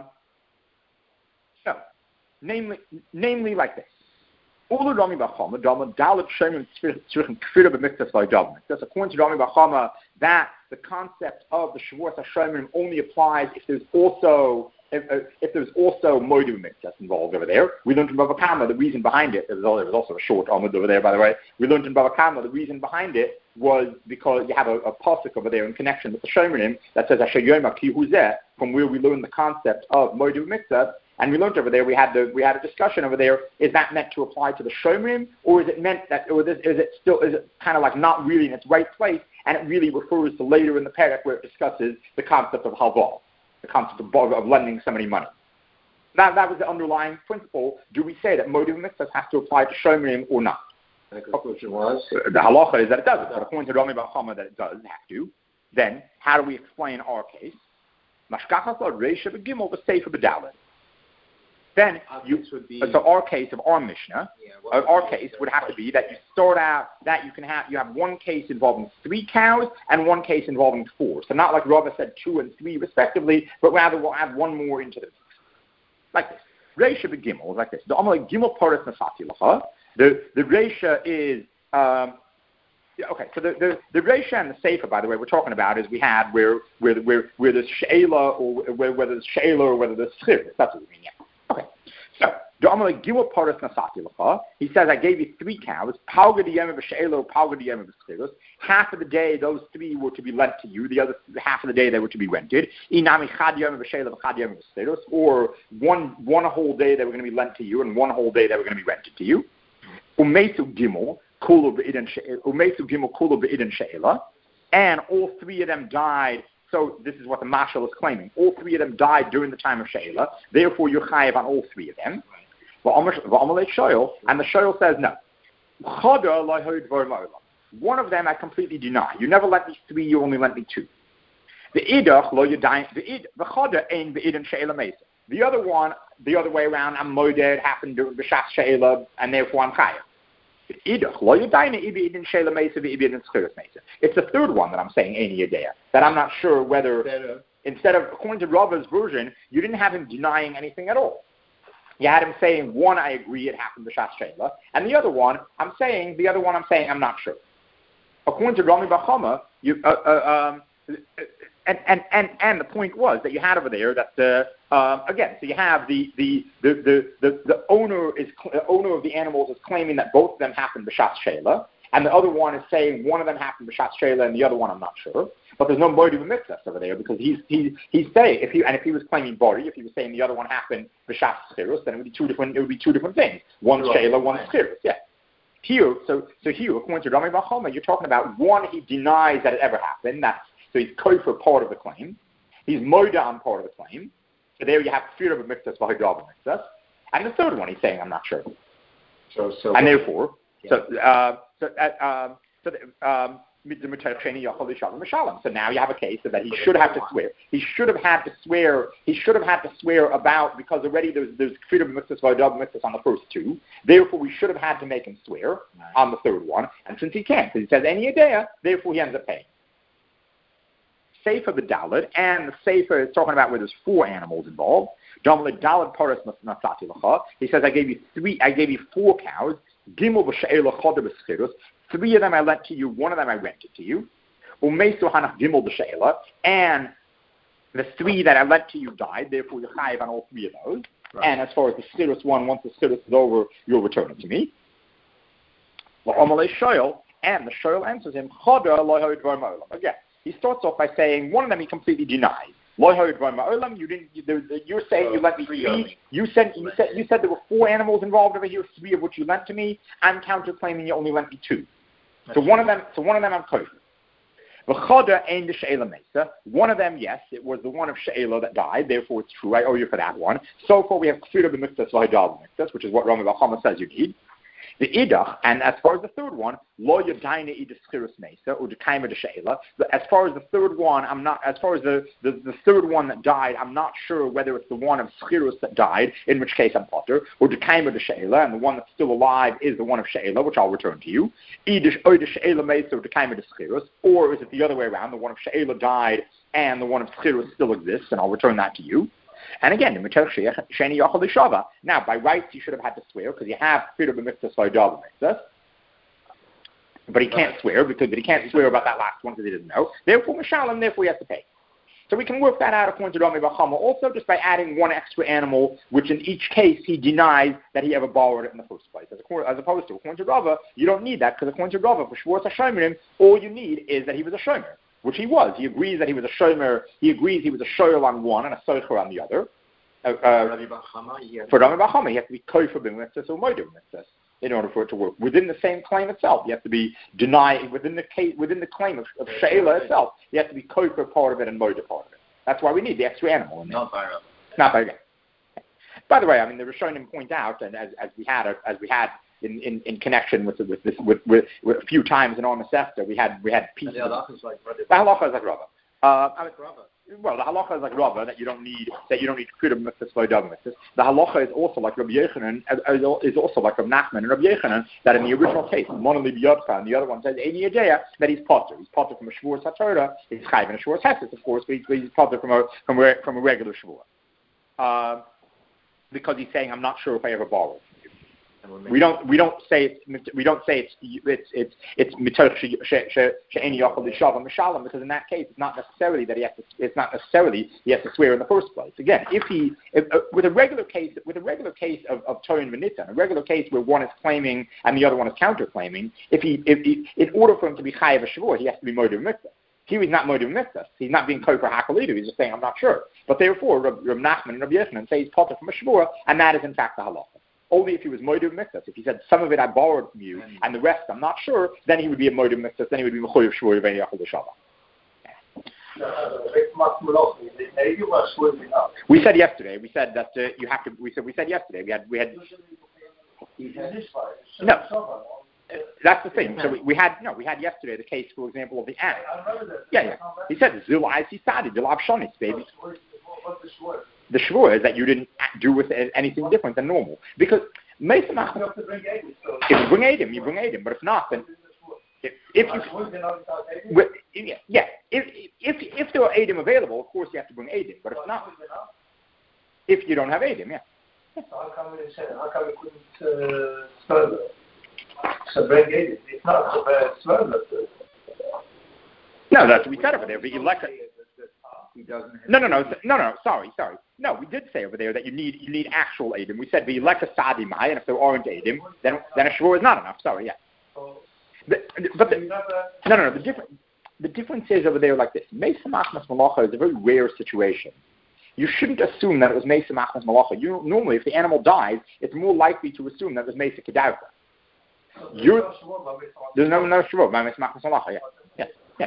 so, namely, namely like this. All the Rami Bar Chama, Dalet Shomrim tzrichen kfira b'mitzvah v'yadavim. That's according to Rami Bar Chama that the concept of the Shavuos HaShomrim only applies if there's also If, if there's also motive mitzvahs involved over there. We learned in Bava Kama the reason behind it, there was, there was also a short Amud over there, by the way. We learned in Bava Kama the reason behind it was because you have a, a pasuk over there in connection with the Shomrim that says Asher Yoma Ki Huzeh, from where we learned the concept of motive mitzvahs. And we learned over there, we had the we had a discussion over there, is that meant to apply to the Shomrim, or is it meant that, or is, is it still, is it kind of like not really in its right place, and it really refers to later in the parak where it discusses the concept of halvah, the concept of, of lending somebody money. That, that was the underlying principle. Do we say that motive mitzvahs has to apply to Shomrim or not? The conclusion was? The halacha is that it doesn't. But according to Rami Bar Chama that it does have to. Then, how do we explain our case? Mashkachas la reisha v'gimel v'seifa b'dalet. Then, you, be, so our case of our Mishnah, yeah, uh, our case would have to be that you start out that you can have you have one case involving three cows and one case involving four. So not like Rava said two and three respectively, but rather we'll add one more into the mix. Like this. Reisha b'gimel, like this. The Amalek Gimel Paras Nasati Lacha. The the Reisha is um, Yeah, okay, so the the the Reisha and the Sefer, by the way, we're talking about is we had where where where where there's She'ela or where whether there's She'ela or whether there's Chiris. That's what we mean. Yeah. Okay. So Gimel Paras Nasati L'cha. He says I gave you three cows. Palga Diyem She'ela, Palga Diyem Chiris. Half of the day those three were to be lent to you. The other half of the day they were to be rented. Inami Chad Yem She'ela, Chad Yem Chiris. Or one one whole day they were going to be lent to you, and one whole day they were going to be rented to you. Umesu Gimel. And all three of them died. So this is what the Mashal is claiming. All three of them died during the time of She'ela. Therefore, you're chayav on all three of them. And the Shoyal says no. One of them I completely deny. You never lent me three. You only lent me two. The idach lo yadayim. The chada ain't the idan She'ela mesa. The other one, the other way around. I'm moeded happened during b'shas She'ela, and therefore I'm chayav. It's the third one that I'm saying, Eini Yedea, that I'm not sure whether, Better. Instead of, according to Rava's version, you didn't have him denying anything at all. You had him saying, one, I agree, it happened to B'shas She'ela, and the other one, I'm saying, the other one I'm saying, I'm not sure. According to Rami Bar Chama, you, uh, uh, um, and, and, and, and the point was that you had over there that the, uh, again, so you have the, the, the, the, the, the owner is, the owner of the animals is claiming that both of them happened b'shas She'ela, and the other one is saying one of them happened b'shas She'ela and the other one I'm not sure. But there's no motive of mitzvah over there because he's, he's, he's saying, if he, and if he was claiming bori, if he was saying the other one happened b'shas Chirus, then it would be two different, it would be two different things. One's right. She'ela, one's Chirus, yeah. Here, so, so here, according to Rami Bar Chama, you're talking about one, he denies that it ever happened, that's so he's kofer part of the claim. He's moida on part of the claim. So there you have fear of a mitzvah, v'hadav mitzvah. And the third one, he's saying, I'm not sure. So, so and therefore, yeah. so uh, so uh, um, so um, so now you have a case that he should have to swear. He should have had to swear. He should have had to swear about because already there's there's fear of a mitzvah, v'hadav mitzvah on the first two. Therefore, we should have had to make him swear right. on the third one. And since he can't, because he says any idea, therefore he ends up paying. Sefer the Dalet, and the Sefer is talking about where there's four animals involved. He says, I gave you three, I gave you four cows. Gimel b'she'ela choda b'schirus. Three of them I lent to you, one of them I rented to you. Umesu hanach gimel b'she'ela, and the three that I lent to you died, therefore you're chayiv on all three of those. Right. And as far as the schirus one, once the schirus is over, you'll return it to me. And the shoyl answers him, again. He starts off by saying one of them he completely denies. You didn't. You're saying you lent me three. You said you said you said there were four animals involved over here, three of which you lent to me. I'm counterclaiming you only lent me two. So one of them. So one of them I'm kosher. One of them, yes, it was the one of She'ela that died. Therefore, it's true. I owe you for that one. So far, we have kfir b'mitzvah v'hadav mitzvah, which is what Rami Bar Chama says you need. The idach, and as far as the third one, lo yadayna idus chirus mesa or dekaima de she'ela. As far as the third one, I'm not. As far as the, the, the third one that died, I'm not sure whether it's the one of chirus that died, in which case I'm potter, or dekaima de she'ela, and the one that's still alive is the one of she'ela, which I'll return to you. Idish oidish she'ela mesa or dekaima de chirus, or is it the other way around? The one of she'ela died, and the one of chirus still exists, and I'll return that to you. And again, now by rights you should have had to swear because you have fear of a mitzvah, but he can't swear because but he can't swear about that last one because he didn't know. Therefore, Mishalim, therefore he has to pay. So we can work that out according to Rami Bar Chama also just by adding one extra animal, which in each case he denies that he ever borrowed it in the first place. As, as opposed to according to Rava, you don't need that because according to Rava, for Shvuas HaShomerim, all you need is that he was a shomer. Which he was. He agrees that he was a shomer. He agrees he was a shoyel on one and a soicher on the other. Uh, uh, for Rami Bar Chama, he has to be kofer b'mitzvah or moeder b'mitzvah in order for it to work. Within the same claim itself, you have to be denied within the case, within the claim of, of she'ela itself. You have to be kofer part of it and moeder part of it. That's why we need the extra animal in there. Not by Rami. Not by Rami. By the way, I mean the Rishonim point out, and as, as we had as we had. In, in, in connection with with this with, with, with a few times in our Masechta, we had we had pieces. And the halacha is like the halacha is like Rava. Uh, I mean, Rava. Well, the halacha is like Rava that you don't need that you don't need freedom mitzvahs by dog mitzvahs. The halacha is also like Rabbi Yechanan is also like Rabbi Nachman and Rabbi Yechanan that in the original case, one of the biyadcha and the other one says Eini Yedea that he's potter. He's potter from a shvuas haTorah. He's chayv in a shvuas hesed, of course, but he's, he's potter from a from a from a regular shvuah. Uh, because he's saying I'm not sure if I ever borrowed. We don't we don't say it's we don't say it's it's it's it's mitoch she'eni yochel l'shava mishalom, because in that case it's not necessarily that he has to it's not necessarily he has to swear in the first place. Again, if he if, uh, with a regular case with a regular case of of Torah and V'nitzan, a regular case where one is claiming and the other one is counterclaiming, if he if he, in order for him to be chayav a shavua, he has to be moed mitzvah. He was not moed mitzvah. He's not being kofer hakalidu. He's just saying I'm not sure. But therefore, Reb Nachman and Reb Yochanan say he's potter from a shavua, and that is in fact the halacha. Only if he was moed mitzvah. If he said some of it I borrowed from you and the rest I'm not sure, then he would be a moed mitzvah. Then he would be mechuyev shvur v'eni yachol l'shavah. We said yesterday. We said that uh, you have to. We said we said yesterday. We had we had. No, that's the thing. So we, we had no. We had yesterday the case, for example, of the ant. Yeah, yeah. He said zil aisi sadi dilab shonis, baby. The shvur is that you didn't do with it anything different than normal. Because if you bring Adim, you bring Adim. But if not, then if, if you yeah, if if if there are Adim available, of course you have to bring Adim. But if not, if you don't have Adim, yeah. So how come we said? How come we couldn't uh, further? So bring Adim. It's not so bad. Further. No, that's what we said over there. But you like it. He doesn't no, no, no, no, no, sorry, sorry. No, we did say over there that you need you need actual Adim. We said, but you like a Sadi Mai, and if there aren't Adim, then then a Shvur is not enough. Sorry, yeah. But, but the, no, no, no, the difference, the difference is over there like this. Mesa Machmas Malacha is a very rare situation. You shouldn't assume that it was Mesa Machmas Malacha. You, normally, if the animal dies, it's more likely to assume that it was Mesa Kedavka. There's no no Shvur by Mesa Machmas Malacha, yeah. Yeah, yeah.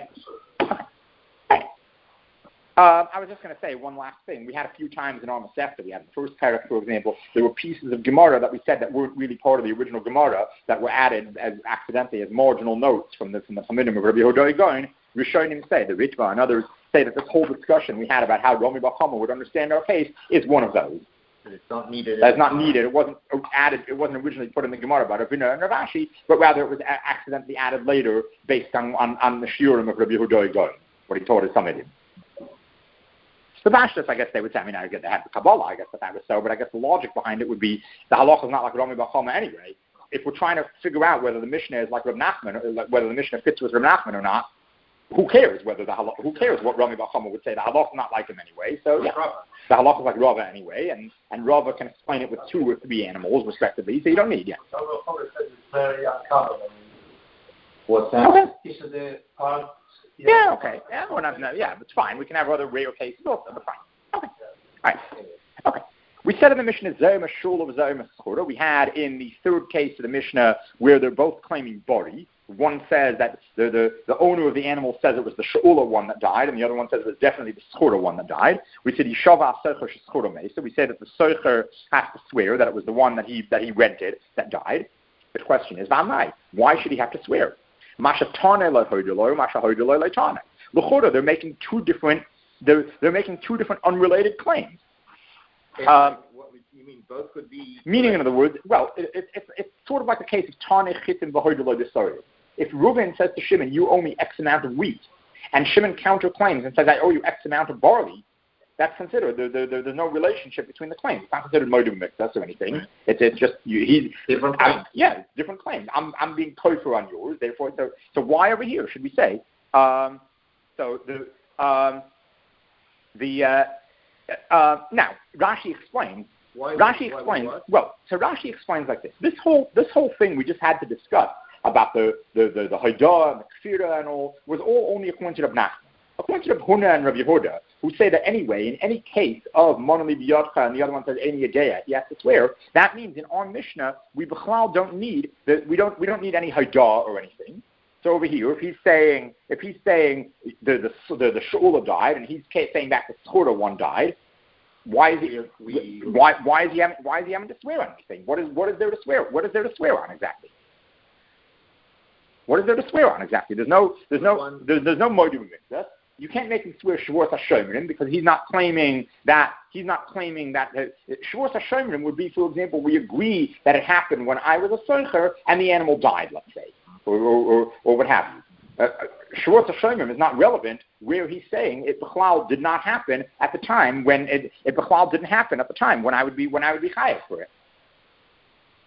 Um, I was just going to say one last thing. We had a few times in our Masechta, we had the first parak, for example, there were pieces of Gemara that we said that weren't really part of the original Gemara that were added as accidentally as marginal notes from the from the Chamidim of Rabbi Yehuda Gaon. Rishonim say, the Ritva and others say that this whole discussion we had about how Rami Bar Chama would understand our case is one of those. But it's not needed. That's not needed. It wasn't added. It wasn't originally put in the Gemara by Ravina and Ravashi, but rather it was a- accidentally added later based on on, on the shiurim of Rabbi Yehuda Gaon, what he taught his Chamidim. The Bashtas, I guess they would say, I mean, I guess they had the Kabbalah, I guess that that was so, but I guess the logic behind it would be the halacha is not like Rami Bar Chama anyway. If we're trying to figure out whether the Mishnah is like Reb Nachman, or like whether the Mishnah fits with Reb Nachman or not, who cares whether the halacha, who cares what Rami Bar Chama would say? The halacha is not like him anyway, so yeah. The halacha is like Rava anyway, and, and Rava can explain it with two or three animals, respectively, so you don't need, yeah. What's that? Okay. Yeah, okay. Yeah, well, not, no, yeah, it's fine. We can have other rare cases also, but fine. Okay. All right. Okay. We said in the Mishnah, Zayim Shul of Zayim Schura. We had in the third case of the Mishnah where they're both claiming Bari. One says that the, the, the owner of the animal says it was the Shula one that died, and the other one says it was definitely the Schura one that died. We said, Yishava Seicher Shchura Mei. So we said that the Seicher has to swear that it was the one that he that he rented that died. The question is, why should he have to swear? They're making two different. They're they're making two different unrelated claims. Um, what you mean? Both could be. Meaning, in other words, well, it, it, it's it's sort of like the case of Tane Chitin v'Hoydoloi Desori. If Reuven says to Shimon, "You owe me X amount of wheat," and Shimon counterclaims and says, "I owe you X amount of barley," that's considered. There, there, there, there's no relationship between the claims. It's not considered modum mixus or anything. It's it's just you, he's different claims. Yeah, different claims. I'm I'm being kosher on yours. Therefore, so so why over here should we say? Um, so the um, the uh, uh, now Rashi explains. Why, Rashi why, explains. why, well, so Rashi explains like this. This whole this whole thing we just had to discuss about the the the, the Haidah and the Kfira and all was all only according to Reb Nachman. According to Reb Huna and Reb Yehuda, who say that anyway, in any case of Monali B'Yadcha and the other one says Eni Yadeya, he has to swear. That means in our Mishnah, we b'chlal don't need the, we don't we don't need any Haidah or anything. So over here, if he's saying if he's saying the the the, the Shula died and he's saying that the Schura one died, why is he we, why why is he having, why is he having to swear on anything? What is what is there to swear? What is there to swear on exactly? What is there to swear on exactly? There's no there's no there's, there's no modum mixus. You can't make him swear Shavuos HaShomrim because he's not claiming that he's not claiming that uh, Shavuos HaShomrim would be, for example, we agree that it happened when I was a soicher and the animal died, let's say, or or, or, or what have you. Uh, Shavuos HaShomrim is not relevant where he's saying it b'chlal did not happen at the time when it it b'chlal didn't happen at the time when I would be when I would be chayav for it.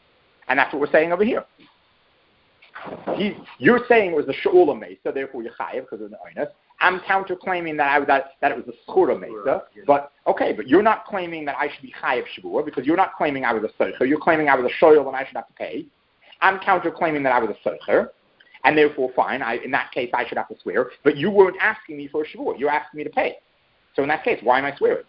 And that's what we're saying over here. He, you're saying it was the Sha'ula Mesa, therefore you're chayiv because of the oinus. I'm counterclaiming that I that, that it was the Schura Mesa. But, okay, but you're not claiming that I should be chayiv Shavua because you're not claiming I was a Seicher. You're claiming I was a Shoyal and I should have to pay. I'm counterclaiming that I was a Seicher. And therefore, fine, I, in that case, I should have to swear. But you weren't asking me for a Shavua. You're asking me to pay. So in that case, why am I swearing?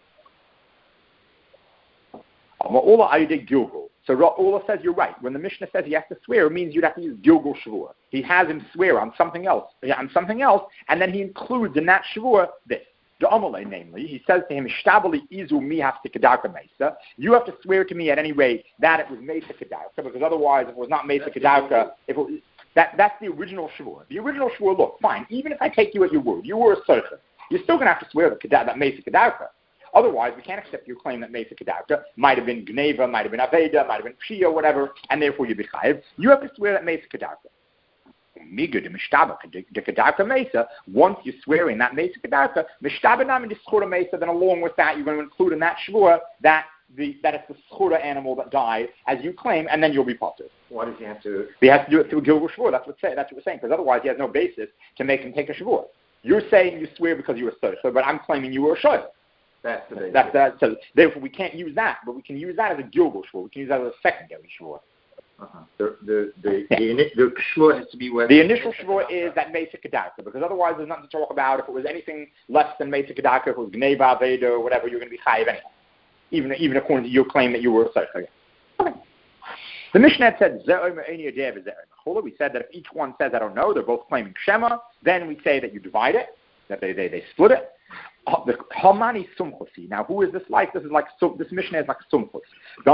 So Ola says you're right. When the Mishnah says he has to swear, it means you'd have to use Gilgul Shavua. He has him swear on something else, on something else, and then he includes in that Shavua this. The Amalei, namely, he says to him, "Shtabali izu mihaf tikadarka mesa." You have to swear to me at any rate that it was mesa kedarka, because otherwise, if it was not mesa kedarka, if it was, that that's the original Shavua. The original Shavua. Look, fine. Even if I take you at your word, you were a Seicher. You're still going to have to swear that, that mesa kedarka. Otherwise, we can't accept your claim that Mesa Kedarka might have been Gneva, might have been Aveda, might have been Pshia, whatever, and therefore you'd be chayiv. You have to swear that Mesa Kedarka. Miga de Mishtaba, de Kedarka Mesa, once you're swearing that Mesa Kedarka, Mishtaba Nam and Schura Mesa, then along with that, you're going to include in that Shvua that the that it's the Schura animal that died, as you claim, and then you'll be potter. Why does he have to? He has to do it through Gilgul Shvua, that's what, say, that's what we're saying, because otherwise he has no basis to make him take a Shvua. You're saying you swear because you were a Seicher, but I'm claiming you were a Shoyal. That's the basis. That's that. So therefore, we can't use that, but we can use that as a Gilgul Shvua. We can use that as a secondary Shvua. Uh-huh. The the the yeah. the, the Shvua has to be where the initial Shvua is that Mesa Kedarka, because otherwise there's nothing to talk about. If it was anything less than Mesa Kedarka, if it was Gneva, Veda, or whatever, you're going to be chayiv anyway. Even even according to your claim that you were a Seicher. Okay. The Mishnah said Ze'omer Eini Yodeh v'Ze'omer. We said that if each one says I don't know, they're both claiming Shema. Then we say that you divide it, that they they, they split it. The Hamani Sumchusi. Now, who is this like? This is like this Mishnah is like Sumchus.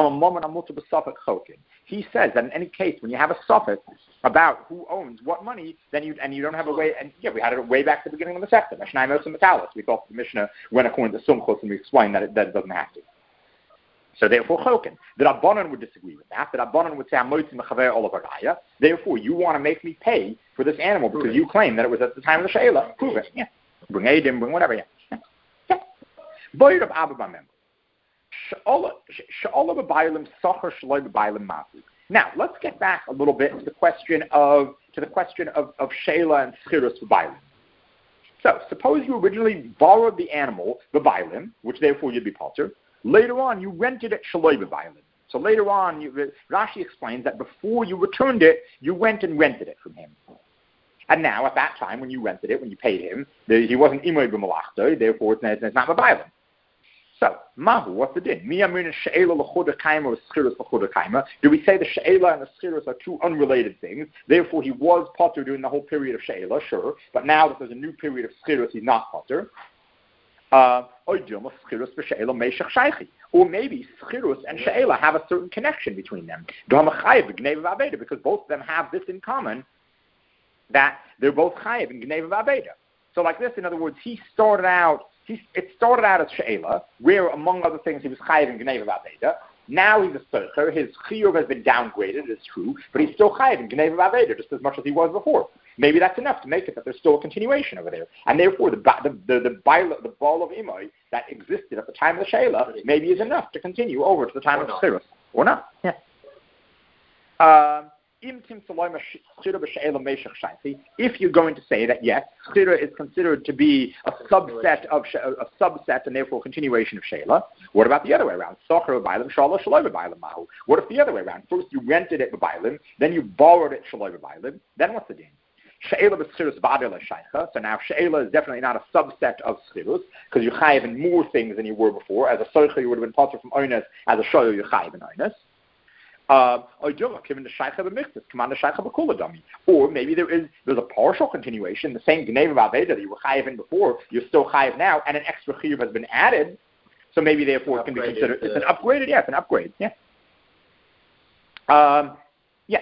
He says that in any case, when you have a suffix about who owns what money, then you and you don't have a way. And yeah, we had it way back to the beginning of the sector. We thought the Mishnah went according to Sumchus, and we explained that it, that it doesn't have to. So therefore, Chokin. The Rabbanan would disagree with that. The Rabbanan would say, therefore, you want to make me pay for this animal because you claim that it was at the time of the She'ela. Prove it. Yeah. Bring Adim, bring whatever. Yeah. Boyd of Abba member. Now let's get back a little bit to the question of to the question of, of Sheila and Schirus for Bailim. So suppose you originally borrowed the animal, the Bailim, which therefore you'd be potter. Later on you rented it Shaloi Bailim. So later on you, Rashi explains that before you returned it, you went and rented it from him. And now at that time when you rented it, when you paid him, the, he wasn't Imoy B'malachto, therefore it's, it's not a Bailim. So, Mahu, what's the din? Do we say the She'ela and the Schirus are two unrelated things? Therefore, he was potter during the whole period of She'ela, sure. But now that there's a new period of Schirus, he's not potter. Uh, or maybe Schirus and She'ela have a certain connection between them. Because both of them have this in common, that they're both Chayiv and Gneva V'Aveda. So like this, in other words, he started out He, it started out as She'ela, where, among other things, he was Chayiv in Gneva V'Aveda. Now he's a Seicher. His Chiyuv has been downgraded, it's true, but he's still Chayiv in Gneva V'Aveda, just as much as he was before. Maybe that's enough to make it that there's still a continuation over there. And therefore, the the the, the, the, the ball of Imoy that existed at the time of the She'ela maybe is enough to continue over to the time or of the Schirus. Or not. Yeah. Um, if you're going to say that yes, Schira is considered to be a subset of a subset and therefore a continuation of She'ela, what about the other way around? What if the other way around? First you rented it b'Bailim, then you borrowed it Shaloi b'Bailim, then what's the din? She'ela b'Schirus b'Adela Shaycha. So now She'ela is definitely not a subset of Schirus because you're chayiv in more things than you were before. As a Soicha you would have been potter from Oines, as a Shoyo you're chayiv in Oines. Uh, or maybe there is there's a partial continuation, the same Gneva V'Aveda that you were chayiv in before, you're still chayiv now, and an extra chiyuv has been added, so maybe therefore it can be considered, it's an upgraded, yeah, it's an upgrade, yeah. Um, yes.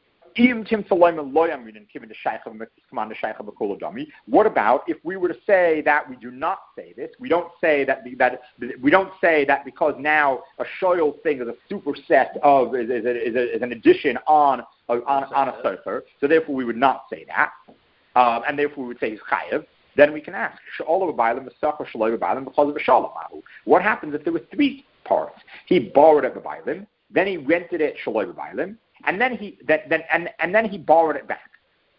What about if we were to say that we do not say this? We don't say that that we don't say that because now a shoyal thing is a superset of is, is, is, is an addition on on, on a surfer. So therefore we would not say that, um, and therefore we would say he's chayiv. Then we can ask because of a shalom. What happens if there were three parts? He borrowed it b'Bailim, then he rented it shaloi b'Bailim, and then he then, then and and then he borrowed it back.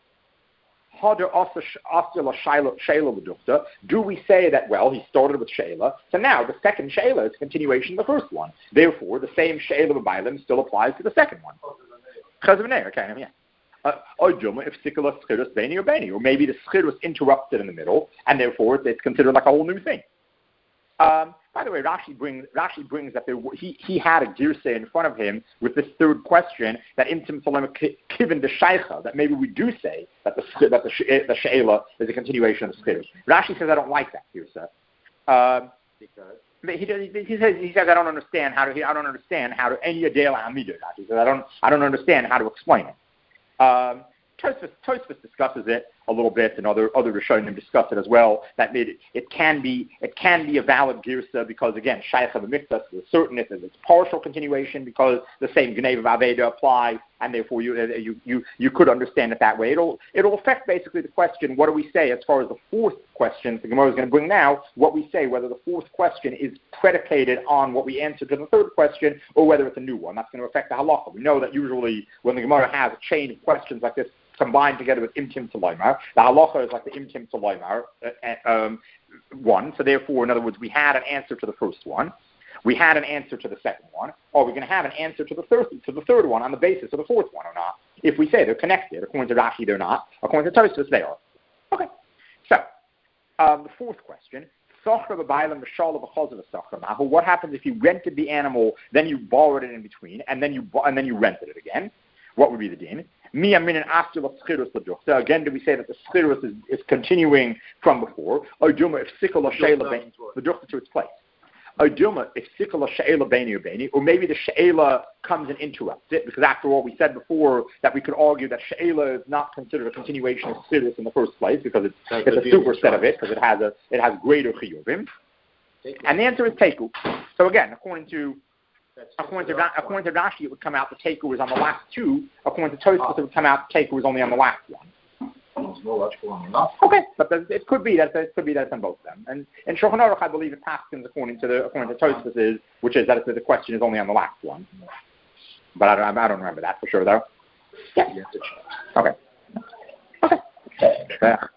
Do we say that, well, he started with Sheila, so now the second Sheila is a continuation of the first one. Therefore, the same Sheila B'Bailim still applies to the second one. Okay, yeah. Uh, if Sikala Schirus Beni or Beni, or maybe the Schirus interrupted in the middle, and therefore it's considered like a whole new thing. Um, by the way, Rashi brings Rashi brings that there, he he had a girsa in front of him with this third question that Imtim Salem Kivin the Shaycha, that maybe we do say that the that the the Sheila is a continuation of the Schirus. Rashi says I don't like that girsa. Um, because he, he, he says he says I don't understand how to he, I don't understand how to any adela amidah. He says I don't I don't understand how to explain it. Um, Tosfos, Tosfos discusses it a little bit, and other other Rishonim discuss it as well. That it, it can be it can be a valid girsa because again, Shayach of the Mikvah is certain if it's partial continuation because the same Gneva of Aveda apply, and therefore you you you you could understand it that way. It'll it'll affect basically the question. What do we say as far as the fourth question the Gemara is going to bring now? What we say whether the fourth question is predicated on what we answered to the third question, or whether it's a new one. That's going to affect the halacha. We know that usually when the Gemara has a chain of questions like this combined together with imtim taloymar, the halacha is like the imtim taloymar uh, um, one. So therefore, in other words, we had an answer to the first one, we had an answer to the second one, or we're going to have an answer to the third to the third one on the basis of the fourth one or not. If we say they're connected, according to Rashi, they're not. According to Tosfos, they are. Okay. So um, the fourth question. What happens if you rented the animal, then you borrowed it in between, and then you and then you rented it again? What would be the din? So again, do we say that the schirus is, is continuing from before? Or if sikala she'ela the duchta to its place? Or if sikala she'ela beni or beni, or maybe the she'ela comes and interrupts it, because after all, we said before that we could argue that she'ela is not considered a continuation of schirus in the first place because it's, it's a superset of it because it has a it has greater chiyuvim. And the answer is teku. So again, according to According to, according to Rashi, it would come out the teku was on the last two. According to Tosfos, it would come out the teku was only on the last one. It's more logical than enough. Okay, but it could be that it could be that it's on both of them. And in Shulchan Aruch, I believe it passes according to the according to Tosfos is, which is that it's, the question is only on the last one. But I don't I don't remember that for sure though. Yeah. Okay. Okay.